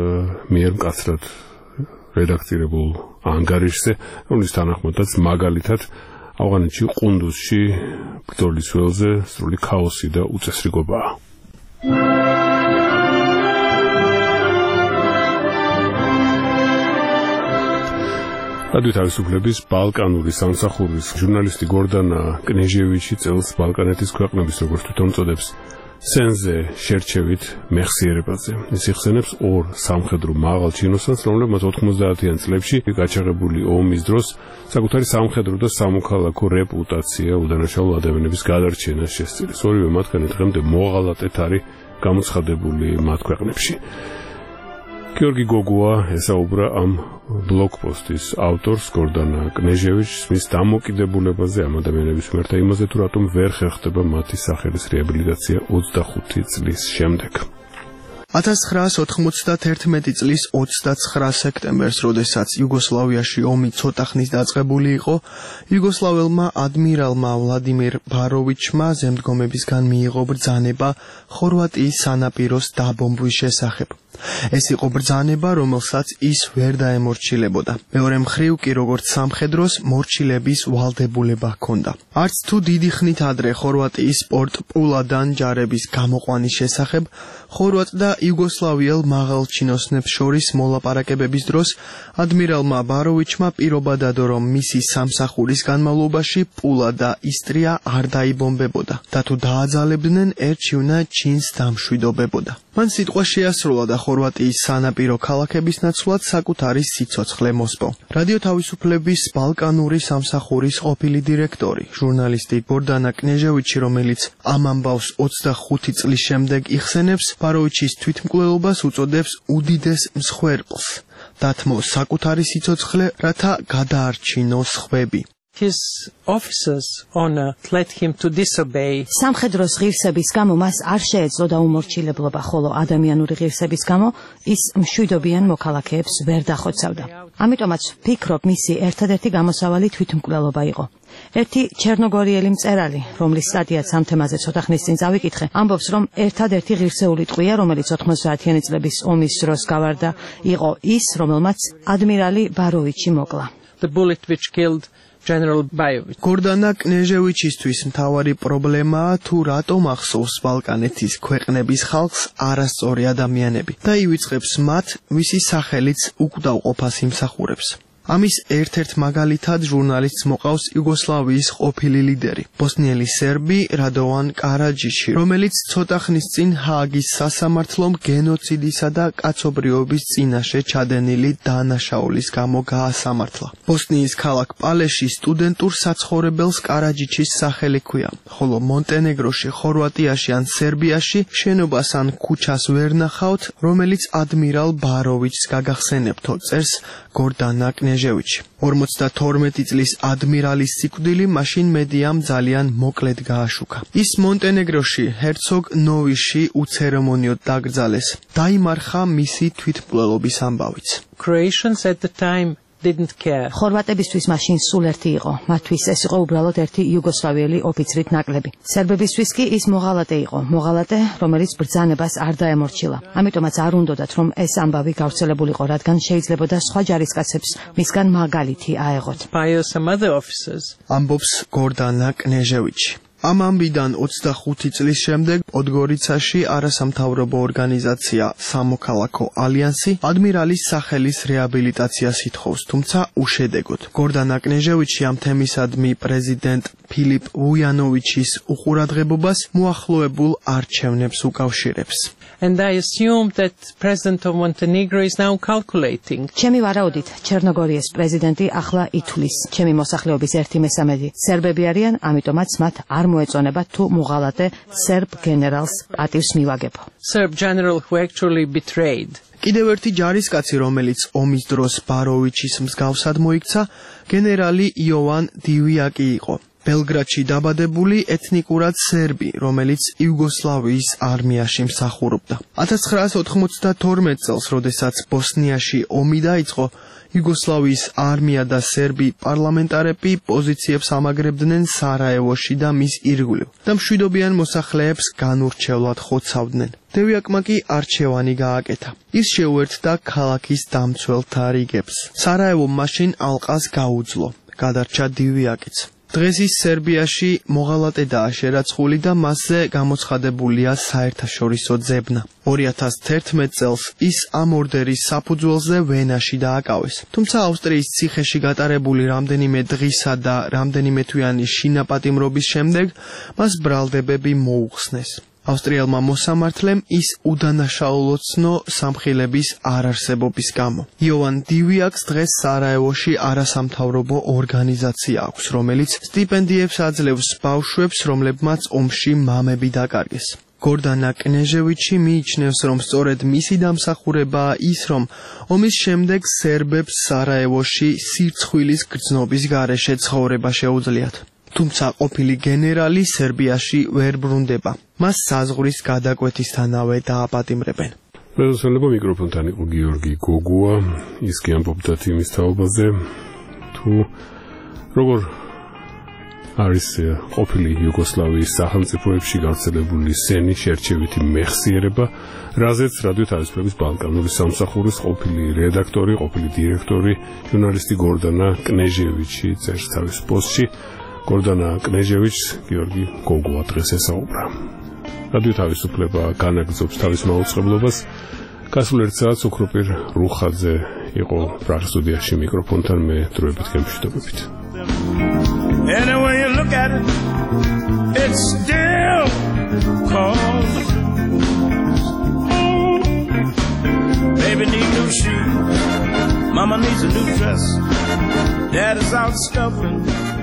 მიერ მკაცრად რედაქტირებულ ანგარიშზე, რომლის თანახმადაც მაგალითად ავღანეთში ყუნდუზში ბრძოლის ველზე სრული ქაოსი და უწესრიგობაა. რადიო თავისუფლების ბალკანური სამსახურის ჟურნალისტი გორდანა კნეჟევიჩი წელს ბალკანეთის ქვეყნების, როგორც თვითონ წოდებს, სენზე შერჩევით მეხსიერებაზე. ის იხსენებს ორ სამხედრო მაღალ ჩინოსანს, რომლებმაც 90-იან წლებში გაჩაღებული ომის დროს საკუთარი სამხედრო და სამოქალაქო რეპუტაცია უდანაშაულო ადამიანების გადარჩენას შესწირეს. ორივე მათგანი დღემდე მოღალატედ არის გამოცხადებული მათ ქვეყნებში. გიორგი გოგუა ესაუბრა ამ ბლოგპოსტის ავტორს გორდანა კნეჟევიჩს მის დამოკიდებულებაზე ამ ადამიანების მიმართ და იმაზე, თუ რატომ ვერ ხერხდება მათი სახელის რეაბილიტაცია 25 წლის შემდეგ. 1991 წლის 29 სექტემბერს, როდესაც იუგოსლავიაში ომი ცოტა ხნის დაწყებული იყო, იუგოსლაველმა ადმირალმა ვლადიმირ ბაროვიჩმა ზემდგომებისგან მიიღო ბრძანება ხორვატიის სანაპიროს დაბომბვის შესახებ. ეს იყო ბრძანება, რომელსაც ის ვერ დაემორჩილებოდა. მეორე მხრივ კი როგორც სამხედროს მორჩილების ვალდებულება ჰქონდა. არც თუ დიდი ხნით ადრე ხორვატიის სპორტ პულადან ჯარების გამოყვანის შესახებ ხორვატ და იუგოსლავიელ მაღალჩინოსნებს შორის მოლაპარაკებების დროს ადმირალმა ბაროვიჩმა პირობა დადო, რომ მისი სამსახურის განმავლობაში პულა და ისტრია არ დაიბომბებოდა და თუ დააძალებდნენ, ერჩივნა ჩინს დამშვიდობებოდა. მან სიტყვა შეასრულა და ხორვატიის სანაპირო ქალაქების ნაცვლად საკუთარი სიცოცხლე მოსპო. რადიო თავისუფლების ბალკანური სამსახურის ყოფილი დირექტორი, ჟურნალისტი გორდანა კნეჟევიჩი, რომელიც ამ ამბავს 25 წლის შემდეგ იხსენებს, ბაროვიჩის თვითმკვლელობას უწოდებს უდიდეს მსხვერპლს. დათმო საკუთარი სიცოცხლე, რათა გადაარჩინოს ხვები. His officers honor led him to disobey. სამხედროს ღირსების გამო მას არ შეეძლო დაუმორჩილებლობა, ხოლო ადამიანური ღირსების გამო ის მშვიდობიან მოქალაქეებს ვერ დახოცავდა. ამიტომაც ვფიქრობ, მისი ერთადერთი გამოსავალი თვითმკვლელობა იყო. ერთი ჩერნოგორიელი მწერალი, რომლის სტატიაც ამ თემაზე ცოტა ხნის წინ წავიკითხე, ამბობს, რომ ერთადერთი ღირსეული ტყვია, რომელიც 90-იანი წლების ომის დროს გავარდა, იყო ის, რომელმაც ადმირალი ბაროვიჩი მოკლა. The bullet which killed General Bajovic. გორდანა კნეჟევიჩისთვის მთავარი პრობლემაა, თუ რატომ ახსოვს ბალკანეთის ქვეყნების ხალხს არასწორი ადამიანები და ივიწყებს მათ, ვისი სახელიც უკვდავყოფას იმსახურებს. ამის ერთ-ერთ მაგალითად ჟურნალისტს მოყავს იუგოსლავიის ყოფილი ლიდერი, ბოსნიელი სერბი რადოვან კარაჯიში, რომელიც ცოტა ხნის წინ ჰააგის სასამართლომ გენოციდისა და კაცობრიობის წინაშე ჩადენილი დანაშაულის გამო გაასამართლა. ბოსნიის ქალაქ პალეში სტუდენტურ საცხოვრებელს კარაჯიჩის სახელი ჰქვია, ხოლო მონტენეგროში, ხორვატიაში ან სერბიაში შენობას ან ქუჩას ვერ ნახავთ, რომელიც ადმირალ ბაროვიჩს გაგახსენებთო, წერს გორდანა კნეჟევიჩი. 52 წლის ადმირალის სიკვდილი მაშინ მედიამ ძალიან მოკლედ გააშუქა. ის მონტენეგროში ჰერცოგ ნოვიში უცერემონიოდ დაკრძალეს. დაიმარხა მისი თვითმკვლელობის ამბავიც. Croatians at the time didn't care. ხორვატებისთვის მაშინ სულ ერთი იყო. მათთვის ეს იყო უბრალოდ ერთი იუგოსლავიელი ოფიცრით ნაკლები. სერბებისთვის კი ის მოღალატე იყო. მოღალატე, რომელიც ბრძანებას არ დაემორჩილა. ამიტომაც არ უნდოდათ, რომ ეს ამბავი გავრცელებულიყო, რადგან შეიძლებოდა სხვა ჯარისკაცებს მისგან მაგალითი აეღოთ. ამბობს გორდანა კნეჟევიჩი. ამ ამბიდან 25 წლის შემდეგ პოდგორიცაში არასამთავრობო ორგანიზაცია სამოქალაქო ალიანსი ადმირალის სახელის რეაბილიტაციას ითხოვს, თუმცა უშედეგოდ. გორდანა კნეჟევიჩი ამ თემისადმი პრეზიდენტ ფილიპ ვუიანოვიჩის უყურადღებობას მოახლოებულ არჩევნებს უკავშირებს. And I assume that President of Montenegro is now calculating. ჩემი ვარაუდით, ჩერნოგორიის პრეზიდენტი ახლა ითვლის, ჩემი მოსახლეობის 1/3 სერბები არიან, ამიტომაც მათ არ მოეწონება თუ მოღალატე სერბ გენერალს პატივს მივაგებო. Serb general who actually betrayed. კიდევ ერთი ჯარისკაცი, რომელიც ომის დროს ბაროვიჩის მსგავსად მოიქცა, გენერალი იოვან დივიაკი იყო. ბელგრადში დაბადებული ეთნიკურად სერბი, რომელიც იუგოსლავიის არმიაში მსახურობდა. 1992 წელს, როდესაც ბოსნიაში ომი დაიწყო, იუგოსლავიის არმია და სერბი პარლამენტარები პოზიციებს ამაგრებდნენ სარაევოში და მის ირგვლივ და მშვიდობიან მოსახლეებს განურჩევლად ხოცავდნენ. დევიაკმა კი არჩევანი გააკეთა. ის შეუერთდა ქალაქის დამცველთა რიგებს. სარაევო მაშინ ალყას გაუძლო. გადარჩა დივიაკიც. დღეს ის სერბიაში მოღალატედაა შერაცხული და მასზე გამოცხადებულია საერთაშორისო ძებნა. 2011 წელს ის ამ ორდერის საფუძველზე ვენაში დააკავეს. თუმცა ავსტრიის ციხეში გატარებული რამდენიმე დღისა და რამდენიმე თვიანი შინაპატიმრობის შემდეგ მას ბრალდებები მოუხსნეს. ავსტრიელმა მოსამართლემ ის უდანაშაულოცნო სამხილების არარსებობის გამო. იოვან დივიაკს დღეს სარაევოში არასამთავრობო ორგანიზაცია აქვს, რომელიც სტიპენდიებს აძლევს ბავშვებს, რომლებმაც ომში მამები დაკარგეს. გორდანა კნეჟევიჩი მიიჩნევს, რომ სწორედ მისი დამსახურებაა ის, რომ ომის შემდეგ სერბებს სარაევოში სირცხვილის გრძნობის გარეშე ცხოვრება შეუძლიათ. თუმცა ყოფილი გენერალი სერბიაში ვერ ბრუნდება. მას საზღვრის გადაკვეთისთანავე დააპატიმრებენ. პრეზიდენტობა მიკროფონთან იყო გიორგი გოგუა, ის კი ამბობდა იმის თაობაზე, თუ როგორ არის ყოფილი იუგოსლავიის სახელმწიფოებში გავრცელებული სენი შერჩევითი მეხსიერება, რაზეც რადიო თავისუფლების ბალკანური სამსახურის ყოფილი რედაქტორი, ყოფილი დირექტორი, ჟურნალისტი გორდანა კნეჟევიჩი წერს თავის პოსტში. გორდანა კნეჟევიჩს გიორგი გოგოა დღეს ესაუბრა. რადიო თავისუფლება განაგრძობს თავის მაუწყებლობას. გასულ ერთ საათს ოქროპირ რუხაძე იყო პრაღის სტუდიაში მიკროფონთან, მე დროებით გემშვიდობებით. Anyway you look at it, it's still called the blues. Baby needs new shoes, mama needs a new dress, dad is out stuffing